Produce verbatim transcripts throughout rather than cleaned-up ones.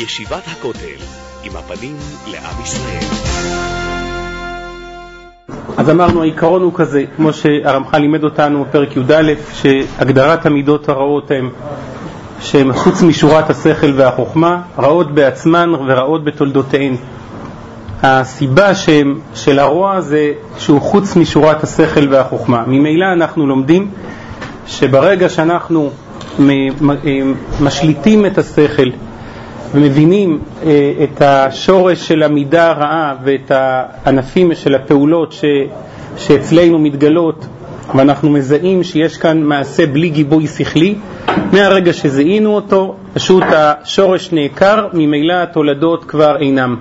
ישיבת הכותל, עם הפנים לעם ישראל. אז אמרנו, העיקרון הוא כזה, כמו שהרמח"ל לימד אותנו בפרק י' א', שהגדרת המידות הרעות הן שהן חוץ משורת השכל והחוכמה, רעות בעצמן ורעות בתולדותיהן. הסיבה שהם, של הרוע זה שהוא חוץ משורת השכל והחוכמה. ממילא אנחנו לומדים שברגע שאנחנו משליטים את השכל ומבינים את השורש של המידה הרעה ואת הענפים של הפעולות ש, שאצלנו מתגלות, ואנחנו מזהים שיש כאן מעשה בלי גיבוי שכלי, מהרגע שזיהינו אותו פשוט השורש נעקר, ממילא התולדות כבר אינם.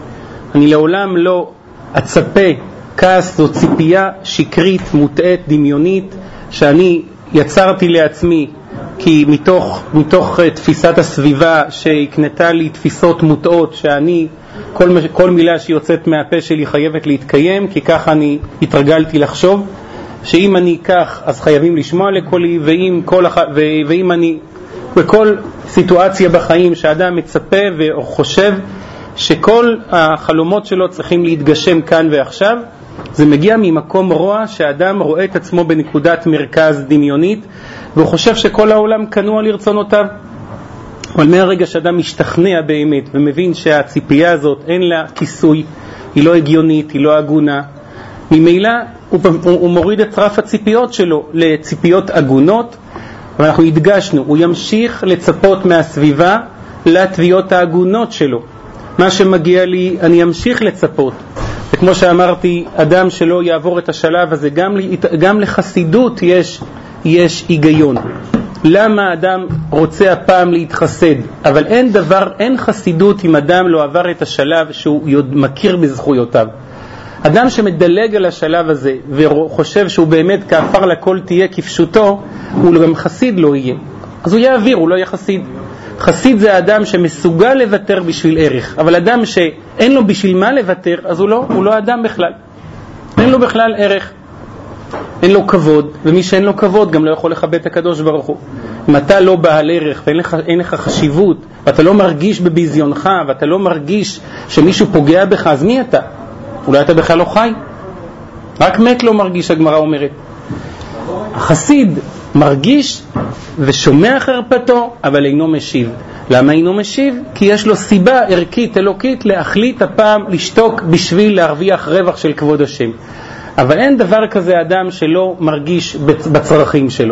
אני לעולם לא אצפה כעס, זו ציפייה שקרית, מוטעת, דמיונית, שאני יצרתי לעצמי כי מתוך, מתוך תפיסת הסביבה שהקנתה לי תפיסות מוטעות, שאני כל, כל מילה שיוצאת מהפה שלי חייבת להתקיים, כי ככה אני התרגלתי לחשוב שאם אני כך אז חייבים לשמוע לקולי, ואם, כל, ואם אני בכל סיטואציה בחיים שאדם מצפה וחושב שכל החלומות שלו צריכים להתגשם כאן ועכשיו, זה מגיע ממקום רוע שהאדם רואה את עצמו בנקודת מרכז דמיונית והוא חושב שכל העולם כנוע לרצונותיו. אבל מהרגע שאדם משתכנע באמת ומבין שהציפייה הזאת אין לה כיסוי, היא לא הגיונית, היא לא הגונה, ממילא הוא, הוא, הוא מוריד את רף הציפיות שלו לציפיות הגונות, ואנחנו הדגשנו, הוא ימשיך לצפות מהסביבה לתביעות ההגונות שלו. מה שמגיע לי אני אמשיך לצפות. וכמו שאמרתי, אדם שלא יעבור את השלב הזה, גם, גם לחסידות יש, יש היגיון. למה אדם רוצה הפעם להתחסד? אבל אין דבר, אין חסידות אם אדם לא עבר את השלב שהוא מכיר בזכויותיו. אדם שמדלג על השלב הזה וחושב שהוא באמת כאפר לכל תהיה כפשוטו, הוא גם חסיד לא יהיה. אז הוא יעביר, הוא לא יהיה חסיד. חסיד זה האדם שמסוגל לוותר בשביל ערך, אבל אדם שאין לו בשביל מה לוותר, אז הוא לא, הוא לא אדם בכלל. אין לו בכלל ערך, אין לו כבוד, ומי שאין לו כבוד גם לא יכול לכבד את הקדוש ברוך הוא. אם אתה לא בעל ערך ואין לך, אין לך חשיבות, ואתה לא מרגיש בביזיונך, ואתה לא מרגיש שמישהו פוגע בך, אז מי אתה? אולי אתה בכלל לא חי? רק מת לא מרגיש, הגמרא אומרת. החסיד מרגיש ושומע חרפתו, אבל אינו משיב. למה אינו משיב? כי יש לו סיבה ערכית, אלוקית, להחליט הפעם לשתוק בשביל להרוויח רווח של כבוד השם. אבל אין דבר כזה אדם שלא מרגיש בצרכים שלו.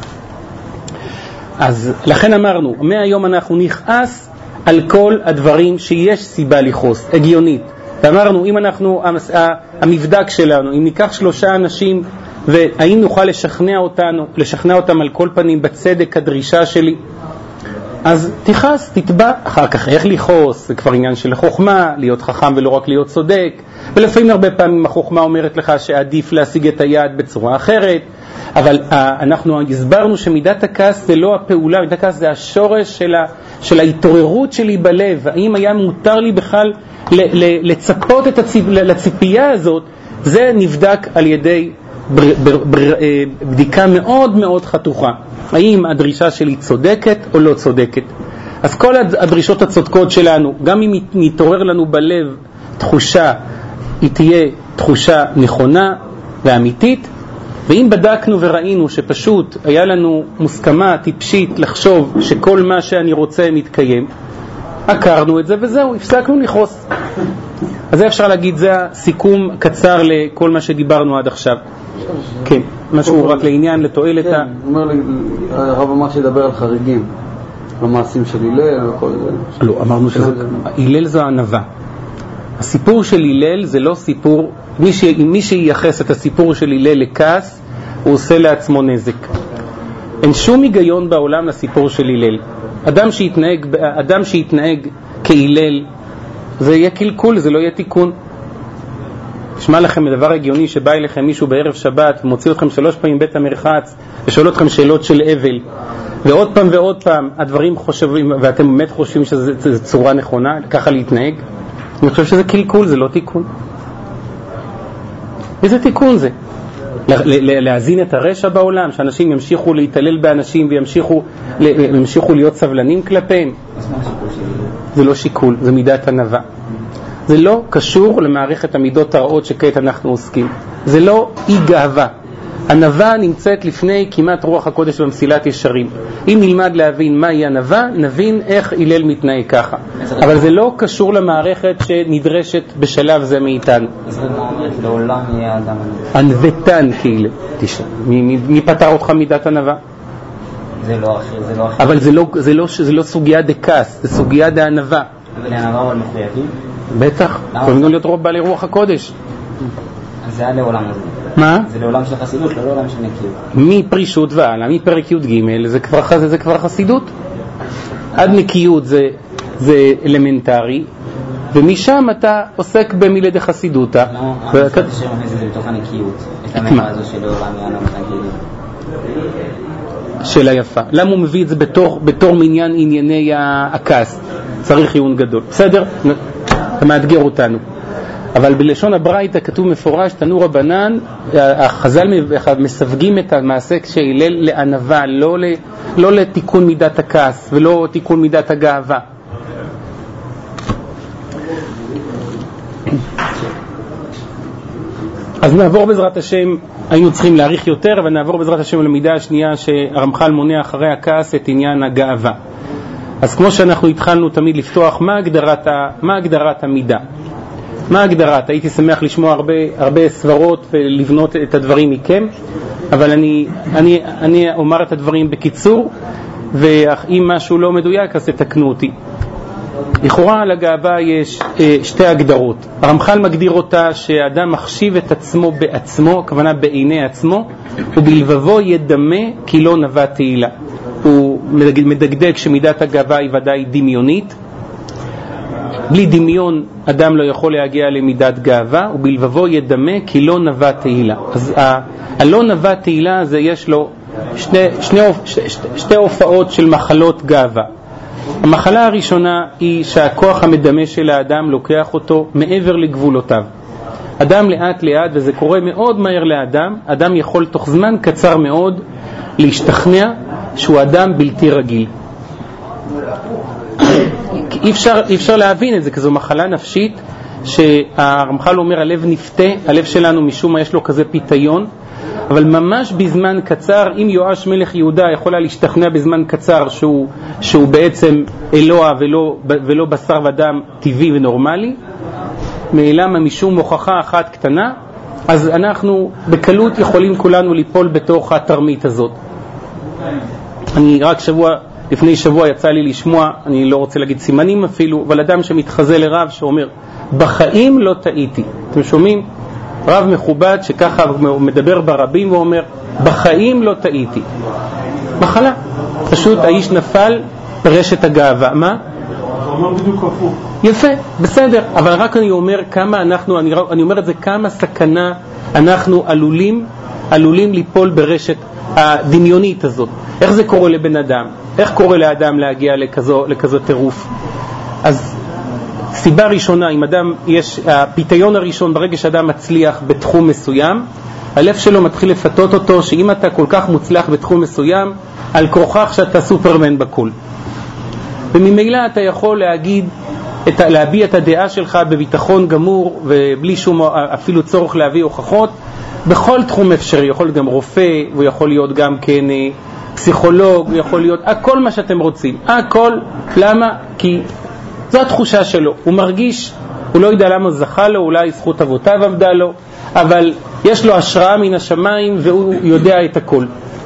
אז לכן אמרנו, מהיום אנחנו נכעס על כל הדברים שיש סיבה לכעוס, הגיונית. ואמרנו, אם אנחנו, המבדק שלנו, אם ניקח שלושה אנשים והאם נוכל לשכנע אותנו, לשכנע אותם על כל פנים בצדק הדרישה שלי, אז תכעס, תתבע. אחר כך איך לכעוס? זה כבר עניין של חוכמה, להיות חכם ולא רק להיות צודק. ולפעמים הרבה פעמים החוכמה אומרת לך שעדיף להשיג את היעד בצורה אחרת. אבל uh, אנחנו הסברנו שמידת הכעס זה לא הפעולה, מידת הכעס זה השורש של, ה, של ההתעוררות שלי בלב. האם היה מותר לי בכלל ל, ל, לצפות את הציפ, לציפייה הזאת? זה נבדק על ידי בר, בר, בר, בדיקה מאוד מאוד חתוכה. האם הדרישה שלי צודקת או לא צודקת? אז כל הדרישות הצודקות שלנו, גם אם נתעורר לנו בלב תחושה, היא תהיה תחושה נכונה ואמיתית. ואם בדקנו וראינו שפשוט היה לנו מוסכמה טיפשית לחשוב שכל מה שאני רוצה מתקיים, הכרנו את זה וזהו, הפסקנו לכעוס. אז זה אפשר להגיד, זה הסיכום קצר לכל מה שדיברנו עד עכשיו. כן, משהו רק לעניין, לתועלת ה... הרב אמר שידבר על חריגים, המעשים של הלל וכל זה. לא, אמרנו שהלל זו הענווה. הסיפור של הלל זה לא סיפור, מי שייחס את הסיפור של הלל לכעס, הוא עושה לעצמו נזק. אין שום היגיון בעולם לסיפור של הלל. אדם שיתנהג, אדם שיתנהג כהלל, זה יהיה קלקול, זה לא יהיה תיקון. תשמע לכם דבר הגיוני שבא אליכם מישהו בערב שבת ומוציא אתכם שלוש פעמים בית המרחץ ושואל אתכם שאלות של אבל, ועוד פעם ועוד פעם הדברים חושבים, ואתם באמת חושבים שזו צורה נכונה ככה להתנהג? אני חושב שזה קלקול, זה לא תיקון. איזה תיקון זה? להזין את הרשע בעולם, שאנשים ימשיכו להתעלל באנשים וימשיכו ימשיכו להיות סבלנים כלפיהם. זה לא שיקול, זה מידת ענווה. זה לא קשור למערכת המידות הרעות שכעת אנחנו עוסקים. זה לא אי גאווה. ענווה נמצאת לפני כמעט רוח הקודש במסילת ישרים. אם נלמד להבין מהי ענווה, נבין איך הלל מתנהג ככה. אבל זה לא קשור למערכת שנדרשת בשלב זה מאיתנו. אז מה אומרת? לעולם יהיה אדם ענוותן כאילו. תשמע, מי פתר אותך מידת ענווה? זה לא אחר, זה לא אחר. אבל זה לא, זה לא, זה לא סוגיה דקס, זה סוגיה דענווה. אבל לענווה אבל מחויבים? בטח, יכולים להיות רוב בעלי רוח הקודש. אז זה היה לעולם הזה. מה? זה לעולם של חסידות, לא לעולם של נקיות. מפרישות והלאה, מפרק י' ג' זה כבר, זה כבר חסידות. עד נקיות זה, זה אלמנטרי, ומשם אתה עוסק במילה דחסידותא. למה? אני חושב שמכניס את זה בתוך הנקיות, את המאה הזו של לעולם יענו מתנגדים. שאלה יפה. למה הוא מביא את זה בתור, בתור מעניין ענייני הכעס? צריך עיון גדול. בסדר? אתה מאתגר אותנו. אבל בלשון הברייתא כתוב מפורש, תנו רבנן, החז"ל מסווגים את המעשה כשהלל לענווה, לא, לא לתיקון מידת הכעס ולא תיקון מידת הגאווה. אז נעבור בעזרת השם, היינו צריכים להאריך יותר, אבל נעבור בעזרת השם למידה השנייה שהרמח"ל מונה אחרי הכעס את עניין הגאווה. אז כמו שאנחנו התחלנו תמיד לפתוח, מה הגדרת, מה הגדרת המידה? מה הגדרת? הייתי שמח לשמוע הרבה, הרבה סברות ולבנות את הדברים מכם, אבל אני, אני, אני אומר את הדברים בקיצור, ואם משהו לא מדויק אז תתקנו אותי. לכאורה על הגאווה יש אה, שתי הגדרות. הרמח"ל מגדיר אותה שאדם מחשיב את עצמו בעצמו, הכוונה בעיני עצמו, ובלבבו ידמה כי לא נבע תהילה. הוא מדקדק שמידת הגאווה היא ודאי דמיונית. בלי דמיון אדם לא יכול להגיע למידת גאווה, ובלבבו ידמה כי לא נבע תהילה. אז ה- הלא נבע תהילה זה יש לו שני, שני, שתי, שתי הופעות של מחלות גאווה. המחלה הראשונה היא שהכוח המדמה של האדם לוקח אותו מעבר לגבולותיו. אדם לאט לאט, וזה קורה מאוד מהר לאדם, אדם יכול תוך זמן קצר מאוד להשתכנע שהוא אדם בלתי רגיל. אי אפשר, אי אפשר להבין את זה, כי זו מחלה נפשית שהרמח"ל אומר הלב נפתה, הלב שלנו משום מה יש לו כזה פיתיון, אבל ממש בזמן קצר, אם יואש מלך יהודה יכולה להשתכנע בזמן קצר שהוא, שהוא בעצם אלוה ולא, ולא בשר ודם טבעי ונורמלי, מאלמה משום הוכחה אחת קטנה, אז אנחנו בקלות יכולים כולנו ליפול בתוך התרמית הזאת. אני רק שבוע, לפני שבוע יצא לי לשמוע, אני לא רוצה להגיד סימנים אפילו, אבל אדם שמתחזה לרב שאומר, בחיים לא טעיתי. אתם שומעים? רב מכובד שככה מדבר ברבים ואומר, בחיים לא טעיתי. מחלה. פשוט האיש נפל ברשת הגאווה. מה? הוא אומר בדיוק הפוך. יפה, בסדר. אבל רק אני אומר כמה אנחנו, אני, אני אומר את זה, כמה סכנה אנחנו עלולים, עלולים ליפול ברשת הדמיונית הזאת. איך זה קורה לבן אדם? איך קורה לאדם להגיע לכזו, לכזו טירוף? אז סיבה ראשונה, אם אדם, יש, הפיתיון הראשון, ברגע שאדם מצליח בתחום מסוים, הלב שלו מתחיל לפתות אותו, שאם אתה כל כך מוצלח בתחום מסוים, על כוחך שאתה סופרמן בכל. וממילא אתה יכול להגיד, את, להביע את הדעה שלך בביטחון גמור, ובלי שום אפילו צורך להביא הוכחות, בכל תחום אפשרי. יכול להיות גם רופא, הוא יכול להיות גם כן פסיכולוג, הוא יכול להיות הכל מה שאתם רוצים. הכל, למה? כי זו התחושה שלו. הוא מרגיש, הוא לא יודע למה זכה לו, אולי זכות אבותיו עמדה לו, אבל יש לו השראה מן השמיים והוא יודע את הכל.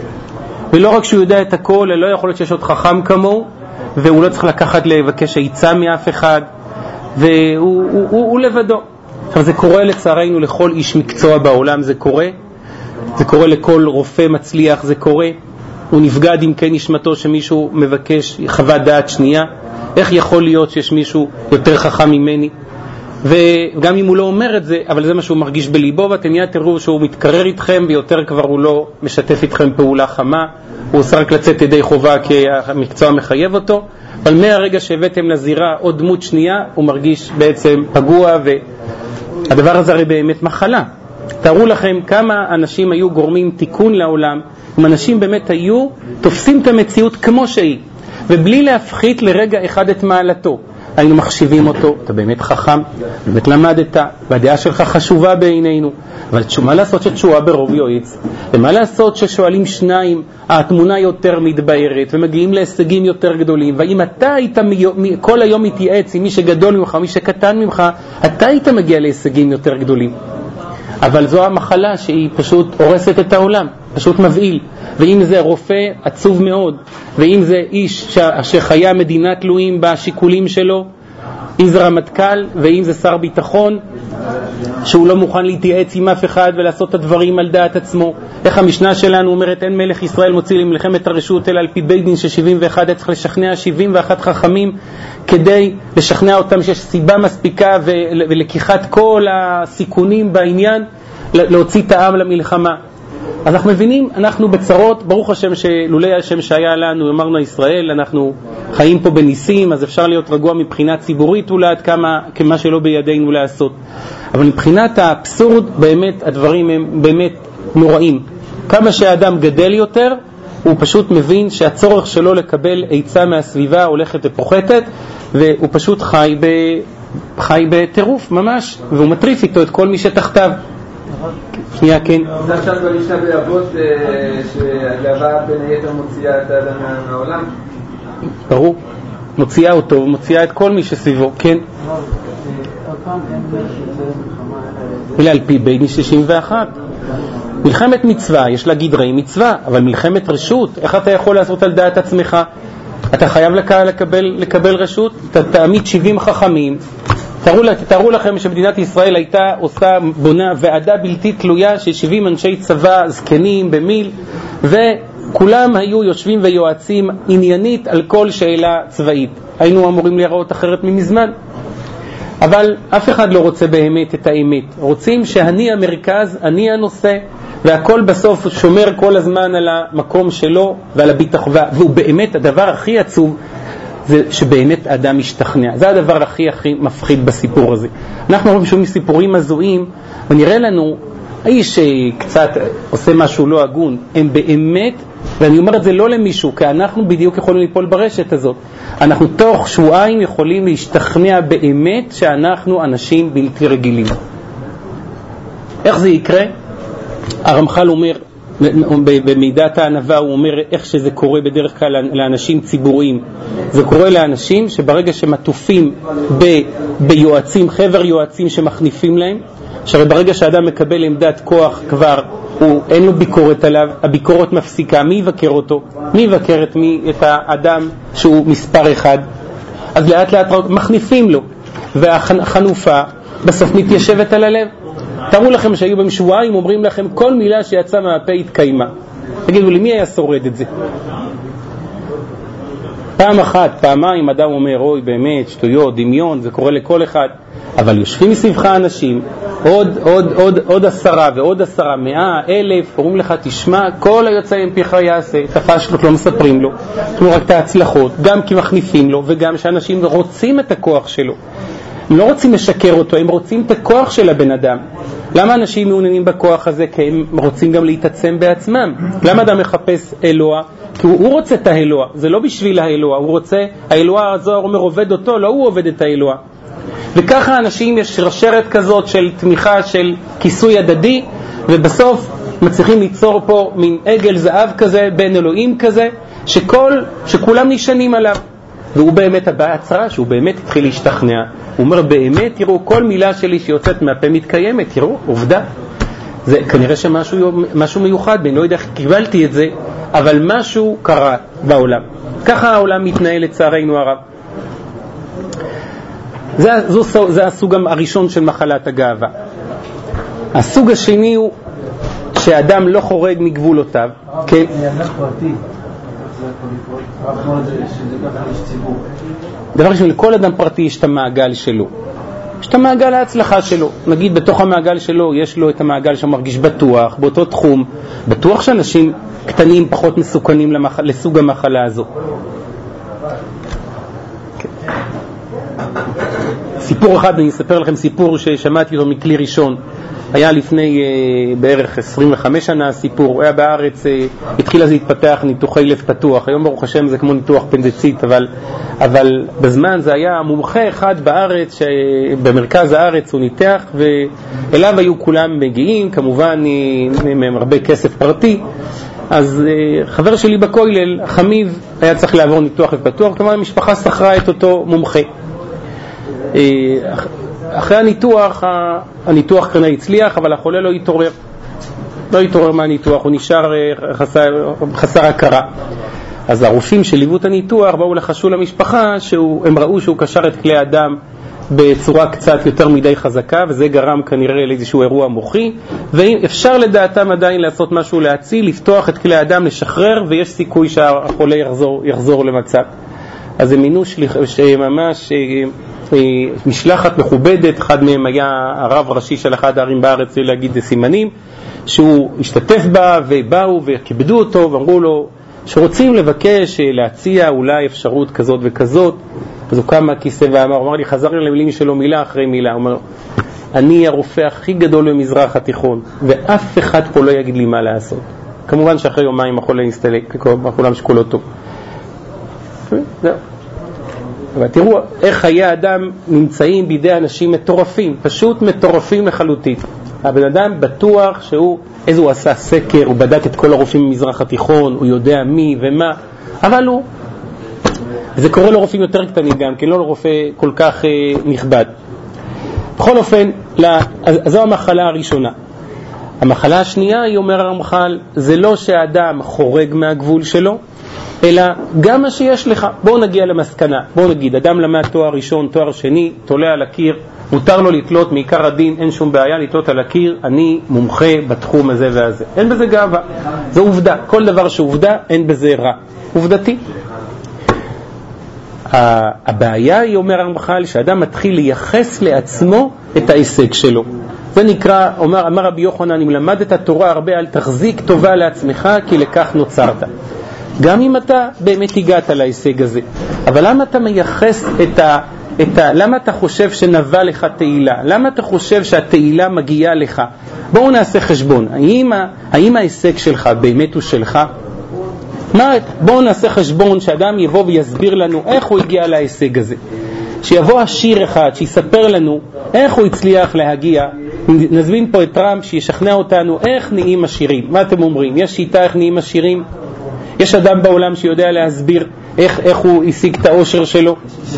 ולא רק שהוא יודע את הכל, אלא לא יכול להיות שיש עוד חכם כמוהו, והוא לא צריך לקחת לבקש העיצה מאף אחד, והוא הוא, הוא, הוא לבדו. עכשיו זה קורה לצערנו לכל איש מקצוע בעולם, זה קורה. זה קורה לכל רופא מצליח, זה קורה. הוא נפגד עם כן נשמתו שמישהו מבקש חוות דעת שנייה. איך יכול להיות שיש מישהו יותר חכם ממני? וגם אם הוא לא אומר את זה, אבל זה מה שהוא מרגיש בליבו, ואתם מיד תראו שהוא מתקרר איתכם, ויותר כבר הוא לא משתף איתכם פעולה חמה, הוא עושה רק לצאת ידי חובה כי המקצוע מחייב אותו, אבל מהרגע שהבאתם לזירה עוד דמות שנייה, הוא מרגיש בעצם פגוע, והדבר הזה הרי באמת מחלה. תארו לכם כמה אנשים היו גורמים תיקון לעולם, אם אנשים באמת היו תופסים את המציאות כמו שהיא, ובלי להפחית לרגע אחד את מעלתו, היינו מחשיבים אותו, אתה באמת חכם, באמת למדת, והדעה שלך חשובה בעינינו. אבל מה לעשות שתשועה ברוב יועץ? ומה לעשות ששואלים שניים, התמונה יותר מתבהרת, ומגיעים להישגים יותר גדולים, ואם אתה היית מ- כל היום מתייעץ עם מי שגדול ממך, מי שקטן ממך, אתה היית מגיע להישגים יותר גדולים. אבל זו המחלה שהיא פשוט הורסת את העולם, פשוט מבעיל. ואם זה רופא עצוב מאוד, ואם זה איש שחיי המדינה תלויים בשיקולים שלו, אם זה רמטכ"ל, ואם זה שר ביטחון, שהוא לא מוכן להתייעץ עם אף אחד ולעשות את הדברים על דעת עצמו. איך המשנה שלנו אומרת, אין מלך ישראל מוציא למלחמת הרשות, אלא על פי בית דין של שבעים ואחת, צריך לשכנע שבעים ואחת חכמים, כדי לשכנע אותם שיש סיבה מספיקה ולקיחת כל הסיכונים בעניין, להוציא את העם למלחמה. אז אנחנו מבינים, אנחנו בצרות, ברוך השם שלולי השם שהיה לנו, אמרנו ישראל, אנחנו חיים פה בניסים, אז אפשר להיות רגוע מבחינה ציבורית אולי עד כמה, כמה שלא בידינו לעשות. אבל מבחינת האבסורד, באמת הדברים הם באמת נוראים. כמה שהאדם גדל יותר, הוא פשוט מבין שהצורך שלו לקבל עצה מהסביבה הולכת ופוחתת, והוא פשוט חי, ב, חי בטירוף ממש, והוא מטריף איתו את כל מי שתחתיו. שנייה, כן. זה עכשיו במשנה באבות שהגאווה בין היתר מוציאה את האדם מהעולם? ברור. מוציאה אותו ומוציאה את כל מי שסביבו, כן. אלה על פי בית דין שישים ואחת. מלחמת מצווה, יש לה גדרי מצווה, אבל מלחמת רשות, איך אתה יכול לעשות על דעת עצמך? אתה חייב לקבל, לקבל רשות, אתה תעמיד שבעים חכמים. תארו, תארו לכם שמדינת ישראל הייתה עושה, בונה ועדה בלתי תלויה של שבעים אנשי צבא זקנים במיל, וכולם היו יושבים ויועצים עניינית על כל שאלה צבאית. היינו אמורים להיראות אחרת ממזמן. אבל אף אחד לא רוצה באמת את האמת. רוצים שאני המרכז, אני הנושא, והכל בסוף שומר כל הזמן על המקום שלו ועל הביטחון. והוא באמת הדבר הכי עצוב, זה שבאמת אדם משתכנע. זה הדבר הכי הכי מפחיד בסיפור הזה. אנחנו רואים שומעים סיפורים הזויים, ונראה לנו, האיש שקצת עושה משהו לא הגון, הם באמת, ואני אומר את זה לא למישהו, כי אנחנו בדיוק יכולים ליפול ברשת הזאת. אנחנו תוך שבועיים יכולים להשתכנע באמת שאנחנו אנשים בלתי רגילים. איך זה יקרה? הרמח"ל אומר, במידת הענווה הוא אומר איך שזה קורה בדרך כלל לאנשים ציבוריים. זה קורה לאנשים שברגע שמטופים ב, ביועצים, חבר יועצים שמחניפים להם, שהרי ברגע שאדם מקבל עמדת כוח כבר, הוא, אין לו ביקורת עליו, הביקורת מפסיקה. מי יבקר אותו? מי יבקר את, מי, את האדם שהוא מספר אחד? אז לאט לאט מחניפים לו, והחנופה בסוף מתיישבת על הלב. תראו לכם שהיו בהם שבועיים, אומרים לכם כל מילה שיצאה מהפה התקיימה. תגידו לי, מי היה שורד את זה? פעם אחת, פעמיים אדם אומר, אוי באמת, שטויות, דמיון, זה קורה לכל אחד. אבל יושבים מסביבך אנשים, עוד, עוד, עוד, עוד עשרה ועוד עשרה, מאה, אלף, אומרים לך, תשמע, כל היוצא עם פיך יעשה, את הפשלות לא מספרים לו, תנו רק את ההצלחות, גם כי מחניפים לו, וגם שאנשים רוצים את הכוח שלו. הם לא רוצים לשקר אותו, הם רוצים את הכוח של הבן אדם. למה אנשים מעוניינים בכוח הזה? כי הם רוצים גם להתעצם בעצמם. למה אדם מחפש אלוה? כי הוא, הוא רוצה את האלוה, זה לא בשביל האלוה, הוא רוצה, האלוה הזוהר אומר עובד אותו, לא הוא עובד את האלוה. וככה אנשים יש שרשרת כזאת של תמיכה, של כיסוי הדדי, ובסוף מצליחים ליצור פה מין עגל זהב כזה, בין אלוהים כזה, שכל, שכולם נשענים עליו. והוא באמת הבא הצרה, שהוא באמת התחיל להשתכנע. הוא אומר, באמת, תראו, כל מילה שלי שיוצאת מהפה מתקיימת, תראו, עובדה. זה כנראה שמשהו משהו מיוחד, אני לא יודע איך קיבלתי את זה, אבל משהו קרה בעולם. ככה העולם מתנהל לצערנו הרב. זה, זו, זה הסוג הראשון של מחלת הגאווה. הסוג השני הוא שאדם לא חורג מגבולותיו. כן? דבר ראשון, לכל אדם פרטי יש את המעגל שלו, יש את המעגל ההצלחה שלו. נגיד בתוך המעגל שלו יש לו את המעגל שמרגיש בטוח באותו תחום, בטוח שאנשים קטנים פחות מסוכנים למח... לסוג המחלה הזו. סיפור אחד, אני אספר לכם סיפור ששמעתי אותו מכלי ראשון. היה לפני uh, בערך עשרים וחמש שנה הסיפור, הוא היה בארץ, uh, התחיל אז להתפתח ניתוחי לב פתוח, היום ברוך השם זה כמו ניתוח פנדצית, אבל, אבל בזמן זה היה מומחה אחד בארץ, במרכז הארץ הוא ניתח, ואליו היו כולם מגיעים, כמובן עם הרבה כסף פרטי, אז uh, חבר שלי בכולל, חמיב, היה צריך לעבור ניתוח לב פתוח, כמובן המשפחה שכרה את אותו מומחה. Uh, אחרי הניתוח, הניתוח כנראה הצליח, אבל החולה לא התעורר. לא התעורר מהניתוח, הוא נשאר חסר, חסר הכרה. אז הרופאים שליוו את הניתוח באו לחשו למשפחה, שהם ראו שהוא קשר את כלי הדם בצורה קצת יותר מדי חזקה, וזה גרם כנראה לאיזשהו אירוע מוחי, ואפשר לדעתם עדיין לעשות משהו להציל, לפתוח את כלי הדם, לשחרר, ויש סיכוי שהחולה יחזור, יחזור למצב. אז הם מינו ממש משלחת מכובדת, אחד מהם היה הרב ראשי של אחד הערים בארץ, להגיד סימנים, שהוא השתתף בה ובאו וכיבדו אותו ואמרו לו שרוצים לבקש להציע אולי אפשרות כזאת וכזאת. אז הוא קם מהכיסא ואמר, הוא אמר לי, חזר לי למילים שלו מילה אחרי מילה, הוא אומר, אני הרופא הכי גדול במזרח התיכון ואף אחד פה לא יגיד לי מה לעשות. כמובן שאחרי יומיים החולה נסתלק, כולם שקולו טוב. זהו. אבל תראו איך חיי האדם נמצאים בידי אנשים מטורפים, פשוט מטורפים לחלוטין. הבן אדם בטוח שהוא, איזה הוא עשה סקר, הוא בדק את כל הרופאים במזרח התיכון, הוא יודע מי ומה, אבל הוא, זה קורה לרופאים יותר קטנים גם, כי לא לרופא כל כך אה, נכבד. בכל אופן, לה, אז, אז זו המחלה הראשונה. המחלה השנייה, היא אומר הרמח"ל, זה לא שהאדם חורג מהגבול שלו, אלא גם מה שיש לך. בואו נגיע למסקנה, בואו נגיד, אדם למד תואר ראשון, תואר שני, תולה על הקיר, מותר לו לתלות מעיקר הדין, אין שום בעיה לתלות על הקיר, אני מומחה בתחום הזה והזה. אין בזה גאווה, זו עובדה, כל דבר שעובדה, אין בזה רע. עובדתי. הבעיה היא, אומר הרמח"ל, שאדם מתחיל לייחס לעצמו את ההישג שלו. זה נקרא, אומר, אמר רבי יוחנן, אם למד את התורה הרבה, אל תחזיק טובה לעצמך, כי לכך נוצרת. גם אם אתה באמת הגעת להישג הזה. אבל למה אתה מייחס את ה... את ה... למה אתה חושב שנבע לך תהילה? למה אתה חושב שהתהילה מגיעה לך? בואו נעשה חשבון. האם, ה... האם ההישג שלך באמת הוא שלך? מה? בואו נעשה חשבון שאדם יבוא ויסביר לנו איך הוא הגיע להישג הזה. שיבוא עשיר אחד שיספר לנו איך הוא הצליח להגיע. נזמין פה את טראמפ שישכנע אותנו איך נהיים עשירים. מה אתם אומרים? יש שיטה איך נהיים עשירים? יש אדם בעולם שיודע להסביר איך, איך הוא השיג את האושר שלו?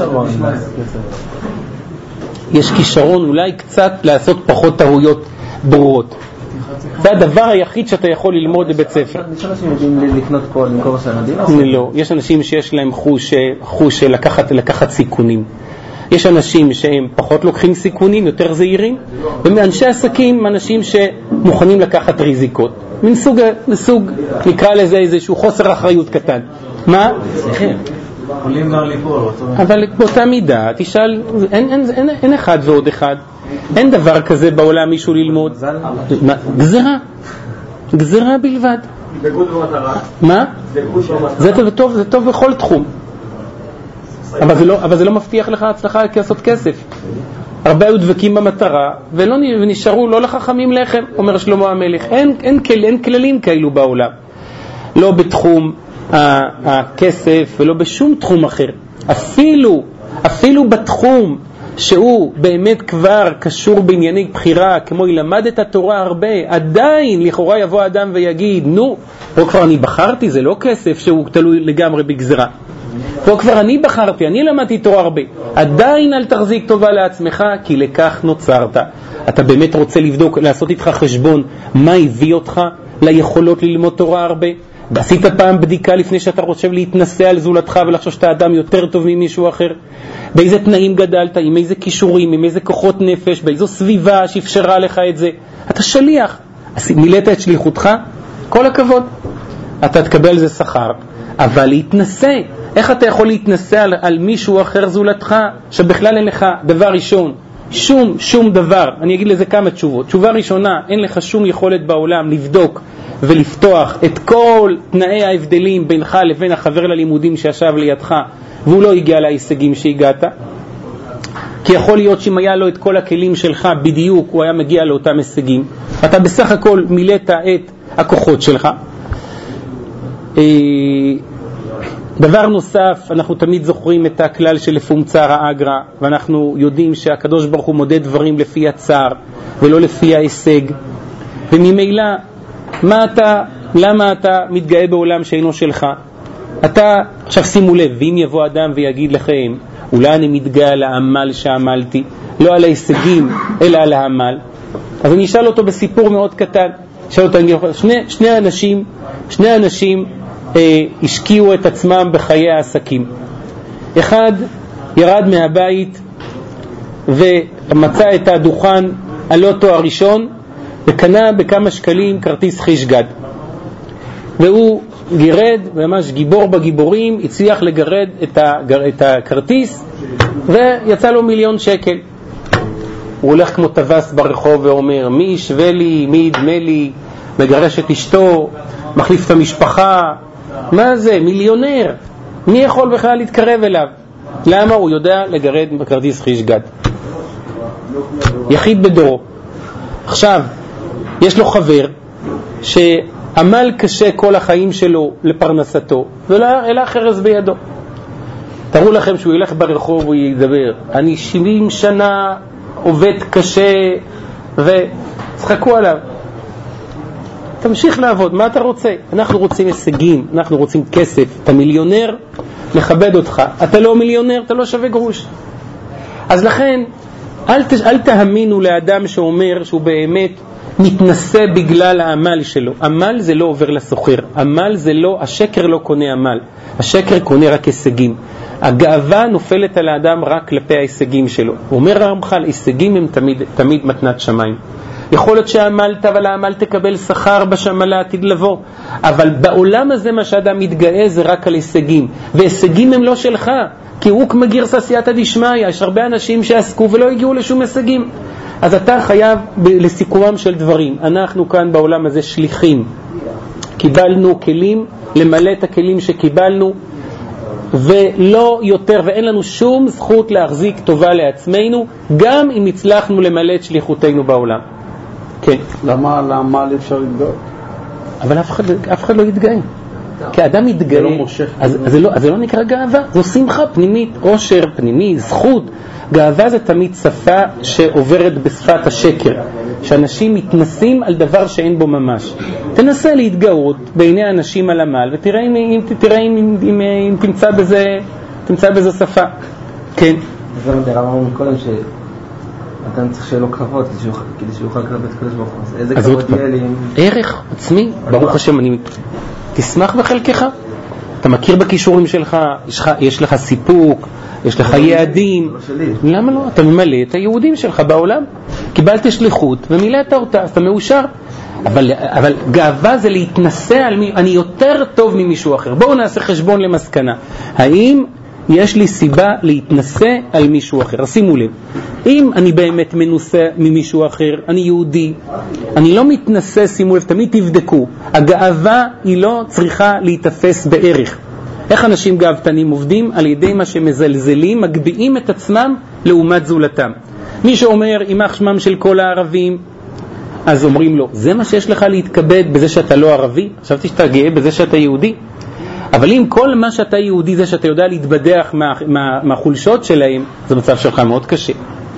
יש כישרון אולי קצת לעשות פחות טעויות ברורות. זה הדבר היחיד שאתה יכול ללמוד בבית ספר. יש אנשים יודעים לקנות פה, למכור סנדים? לא, יש אנשים שיש להם חוש, חוש לקחת, לקחת סיכונים. יש אנשים שהם פחות לוקחים סיכונים, יותר זהירים, ומאנשי עסקים אנשים שמוכנים לקחת ריזיקות. מן סוג, מסוג, נקרא לזה איזשהו חוסר אחריות קטן. מה? יכולים גם ליפול. אבל באותה מידה, תשאל, אין, אין, אין, אין אחד ועוד אחד. אין דבר כזה בעולם מישהו ללמוד. גזרה. גזרה בלבד. מה? זה טוב, זה טוב בכל תחום. אבל זה לא, אבל זה לא מבטיח לך הצלחה לעשות כסף. הרבה היו דבקים במטרה, ולא נשארו לא לחכמים לחם, אומר שלמה המלך. אין, אין, אין כללים כאלו בעולם. לא בתחום הכסף ולא בשום תחום אחר. אפילו, אפילו בתחום שהוא באמת כבר קשור בענייני בחירה, כמו ילמד את התורה הרבה, עדיין לכאורה יבוא אדם ויגיד, נו, פה כבר אני בחרתי, זה לא כסף שהוא תלוי לגמרי בגזרה. פה כבר אני בחרתי, אני למדתי תורה הרבה. עדיין אל תחזיק טובה לעצמך, כי לכך נוצרת. אתה באמת רוצה לבדוק, לעשות איתך חשבון, מה הביא אותך ליכולות ללמוד תורה הרבה? ועשית פעם בדיקה לפני שאתה חושב להתנסה על זולתך ולחשוב שאתה אדם יותר טוב ממישהו אחר? באיזה תנאים גדלת, עם איזה כישורים, עם איזה כוחות נפש, באיזו סביבה שאפשרה לך את זה? אתה שליח, מילאת את שליחותך, כל הכבוד. אתה תקבל על זה שכר, אבל להתנסה. איך אתה יכול להתנסה על, על מישהו אחר זולתך, שבכלל אין לך דבר ראשון, שום, שום דבר. אני אגיד לזה כמה תשובות. תשובה ראשונה, אין לך שום יכולת בעולם לבדוק ולפתוח את כל תנאי ההבדלים בינך לבין החבר ללימודים שישב לידך, והוא לא הגיע להישגים שהגעת. כי יכול להיות שאם היה לו את כל הכלים שלך בדיוק, הוא היה מגיע לאותם הישגים. אתה בסך הכל מילאת את הכוחות שלך. דבר נוסף, אנחנו תמיד זוכרים את הכלל של לפום צער האגרא, ואנחנו יודעים שהקדוש ברוך הוא מודד דברים לפי הצער ולא לפי ההישג. וממילא, מה אתה, למה אתה מתגאה בעולם שאינו שלך? אתה, עכשיו שימו לב, ואם יבוא אדם ויגיד לכם, אולי אני מתגאה על העמל שעמלתי, לא על ההישגים, אלא על העמל. אז אני אשאל אותו בסיפור מאוד קטן. אשאל אותו, שני, שני אנשים, שני אנשים אה, השקיעו את עצמם בחיי העסקים. אחד ירד מהבית ומצא את הדוכן הלוטו הראשון, וקנה בכמה שקלים כרטיס חיש-גד. והוא גירד, ממש גיבור בגיבורים, הצליח לגרד את, הגר, את הכרטיס, ויצא לו מיליון שקל. הוא הולך כמו טווס ברחוב ואומר, מי ישווה לי, מי ידמה לי, מגרש את אשתו, מחליף את המשפחה. מה זה? מיליונר. מי יכול בכלל להתקרב אליו? למה? הוא יודע לגרד בכרטיס חיש-גד. יחיד בדורו. עכשיו, יש לו חבר שעמל קשה כל החיים שלו לפרנסתו, ולא אלא חרס בידו. תראו לכם שהוא ילך ברחוב וידבר, אני שבעים שנה עובד קשה, וצחקו עליו. תמשיך לעבוד, מה אתה רוצה? אנחנו רוצים הישגים, אנחנו רוצים כסף. אתה מיליונר, מכבד אותך. אתה לא מיליונר, אתה לא שווה גרוש. אז לכן, אל, ת, אל תאמינו לאדם שאומר שהוא באמת מתנסה בגלל העמל שלו. עמל זה לא עובר לסוחר. עמל זה לא, השקר לא קונה עמל. השקר קונה רק הישגים. הגאווה נופלת על האדם רק כלפי ההישגים שלו. הוא אומר הרמח"ל, הישגים הם תמיד, תמיד מתנת שמיים. יכול להיות שעמלת, אבל העמל תקבל שכר בשמיים לעתיד לבוא. אבל בעולם הזה מה שאדם מתגאה זה רק על הישגים. והישגים הם לא שלך. כי הוא כמגרסא סייעתא דשמיא. יש הרבה אנשים שעסקו ולא הגיעו לשום הישגים. אז אתה חייב לסיכומם של דברים. אנחנו כאן בעולם הזה שליחים. קיבלנו כלים, למלא את הכלים שקיבלנו, ולא יותר, ואין לנו שום זכות להחזיק טובה לעצמנו, גם אם הצלחנו למלא את שליחותנו בעולם. כן. למה לעמל אפשר להתגאות? אבל אף אחד, אף אחד לא יתגאה. כי אדם יתגאה, זה לא מושך. אז, אז, זה לא, אז זה לא נקרא גאווה, זו שמחה פנימית, עושר פנימי, זכות. גאווה זה תמיד שפה שעוברת בשפת השקר, שאנשים מתנסים על דבר שאין בו ממש. תנסה להתגאות בעיני אנשים על עמל, ותראה אם, אם, תראה אם, אם, אם, אם תמצא בזה, תמצא בזה שפה. כן. זה מדבר, אמרנו קודם שאדם צריך שיהיה לו כבוד, כדי שהוא יוכל לקרב את קדוש ברוך הוא. איזה כבוד יהיה לי? ערך עצמי, ברוך השם, אני תשמח בחלקך. אתה מכיר בכישורים שלך, יש לך, יש לך סיפוק, יש לך יעדים. למה לא? אתה ממלא את היהודים שלך בעולם. קיבלת שליחות ומילאת אותה, אז אתה מאושר. אבל, אבל גאווה זה להתנסה על מי, אני יותר טוב ממישהו אחר. בואו נעשה חשבון למסקנה. האם יש לי סיבה להתנסה על מישהו אחר? שימו לב. אם אני באמת מנוסה ממישהו אחר, אני יהודי, אני לא מתנסה, שימו לב, תמיד תבדקו. הגאווה היא לא צריכה להתאפס בערך. איך אנשים גאוותנים עובדים? על ידי מה שמזלזלים, מגביעים את עצמם לעומת זולתם. מי שאומר, אימח שמם של כל הערבים, אז אומרים לו, זה מה שיש לך להתכבד בזה שאתה לא ערבי? חשבתי שאתה גאה בזה שאתה יהודי. אבל אם כל מה שאתה יהודי זה שאתה יודע להתבדח מה, מה, מהחולשות שלהם, זה מצב שלך מאוד קשה.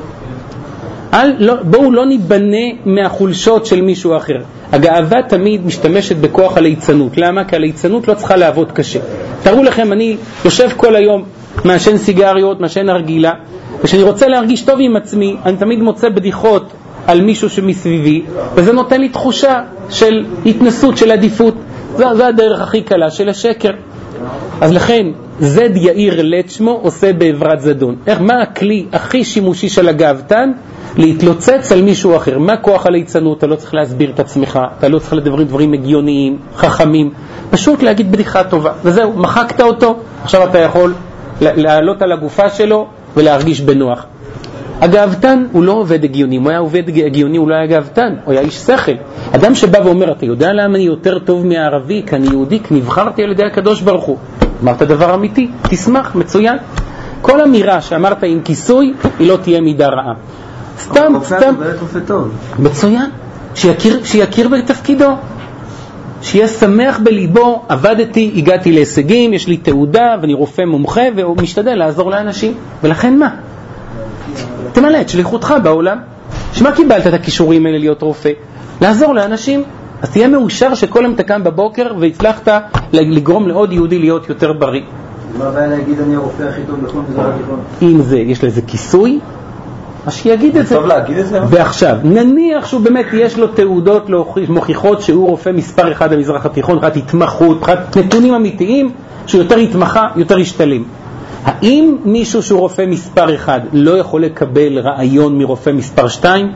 אל, לא, בואו לא ניבנה מהחולשות של מישהו אחר. הגאווה תמיד משתמשת בכוח הליצנות. למה? כי הליצנות לא צריכה לעבוד קשה. תראו לכם, אני יושב כל היום, מעשן סיגריות, מעשן הרגילה, וכשאני רוצה להרגיש טוב עם עצמי, אני תמיד מוצא בדיחות על מישהו שמסביבי, וזה נותן לי תחושה של התנסות, של עדיפות. זו, זו הדרך הכי קלה של השקר. אז לכן, זד יאיר לצ'מו עושה בעברת זדון. איך, מה הכלי הכי שימושי של הגאוותן? להתלוצץ על מישהו אחר. מה כוח הליצנות? אתה לא צריך להסביר את עצמך, אתה לא צריך לדבר דברים הגיוניים, חכמים, פשוט להגיד בדיחה טובה. וזהו, מחקת אותו, עכשיו אתה יכול לעלות על הגופה שלו ולהרגיש בנוח. הגאוותן הוא לא עובד הגיוני, אם הוא היה עובד הגיוני הוא לא היה גאוותן, הוא היה איש שכל. אדם שבא ואומר, אתה יודע למה אני יותר טוב מהערבי, כי אני יהודי, כי נבחרתי על ידי הקדוש ברוך הוא. אמרת דבר אמיתי, תשמח, מצוין. כל אמירה שאמרת עם כיסוי היא לא תהיה מידה רעה. סתם, סתם. מצוין. שיכיר, שיכיר בתפקידו. שיהיה שמח בליבו, עבדתי, הגעתי להישגים, יש לי תעודה ואני רופא מומחה ומשתדל לעזור לאנשים. ולכן מה? תמלא את שליחותך בעולם. שמה קיבלת את הכישורים האלה להיות רופא? לעזור לאנשים. אז תהיה מאושר שכל יום תקם בבוקר והצלחת לגרום לעוד יהודי להיות יותר בריא. מה הבעיה להגיד אני הרופא הכי טוב בכל מזרח התיכון? אם זה, יש לזה כיסוי, אז שיגיד את זה. טוב להגיד את זה? ועכשיו, נניח שהוא באמת יש לו תעודות מוכיחות שהוא רופא מספר אחד במזרח התיכון, מבחינת התמחות, מבחינת נתונים אמיתיים, שהוא יותר התמחה, יותר השתלים. האם מישהו שהוא רופא מספר אחד לא יכול לקבל רעיון מרופא מספר שתיים?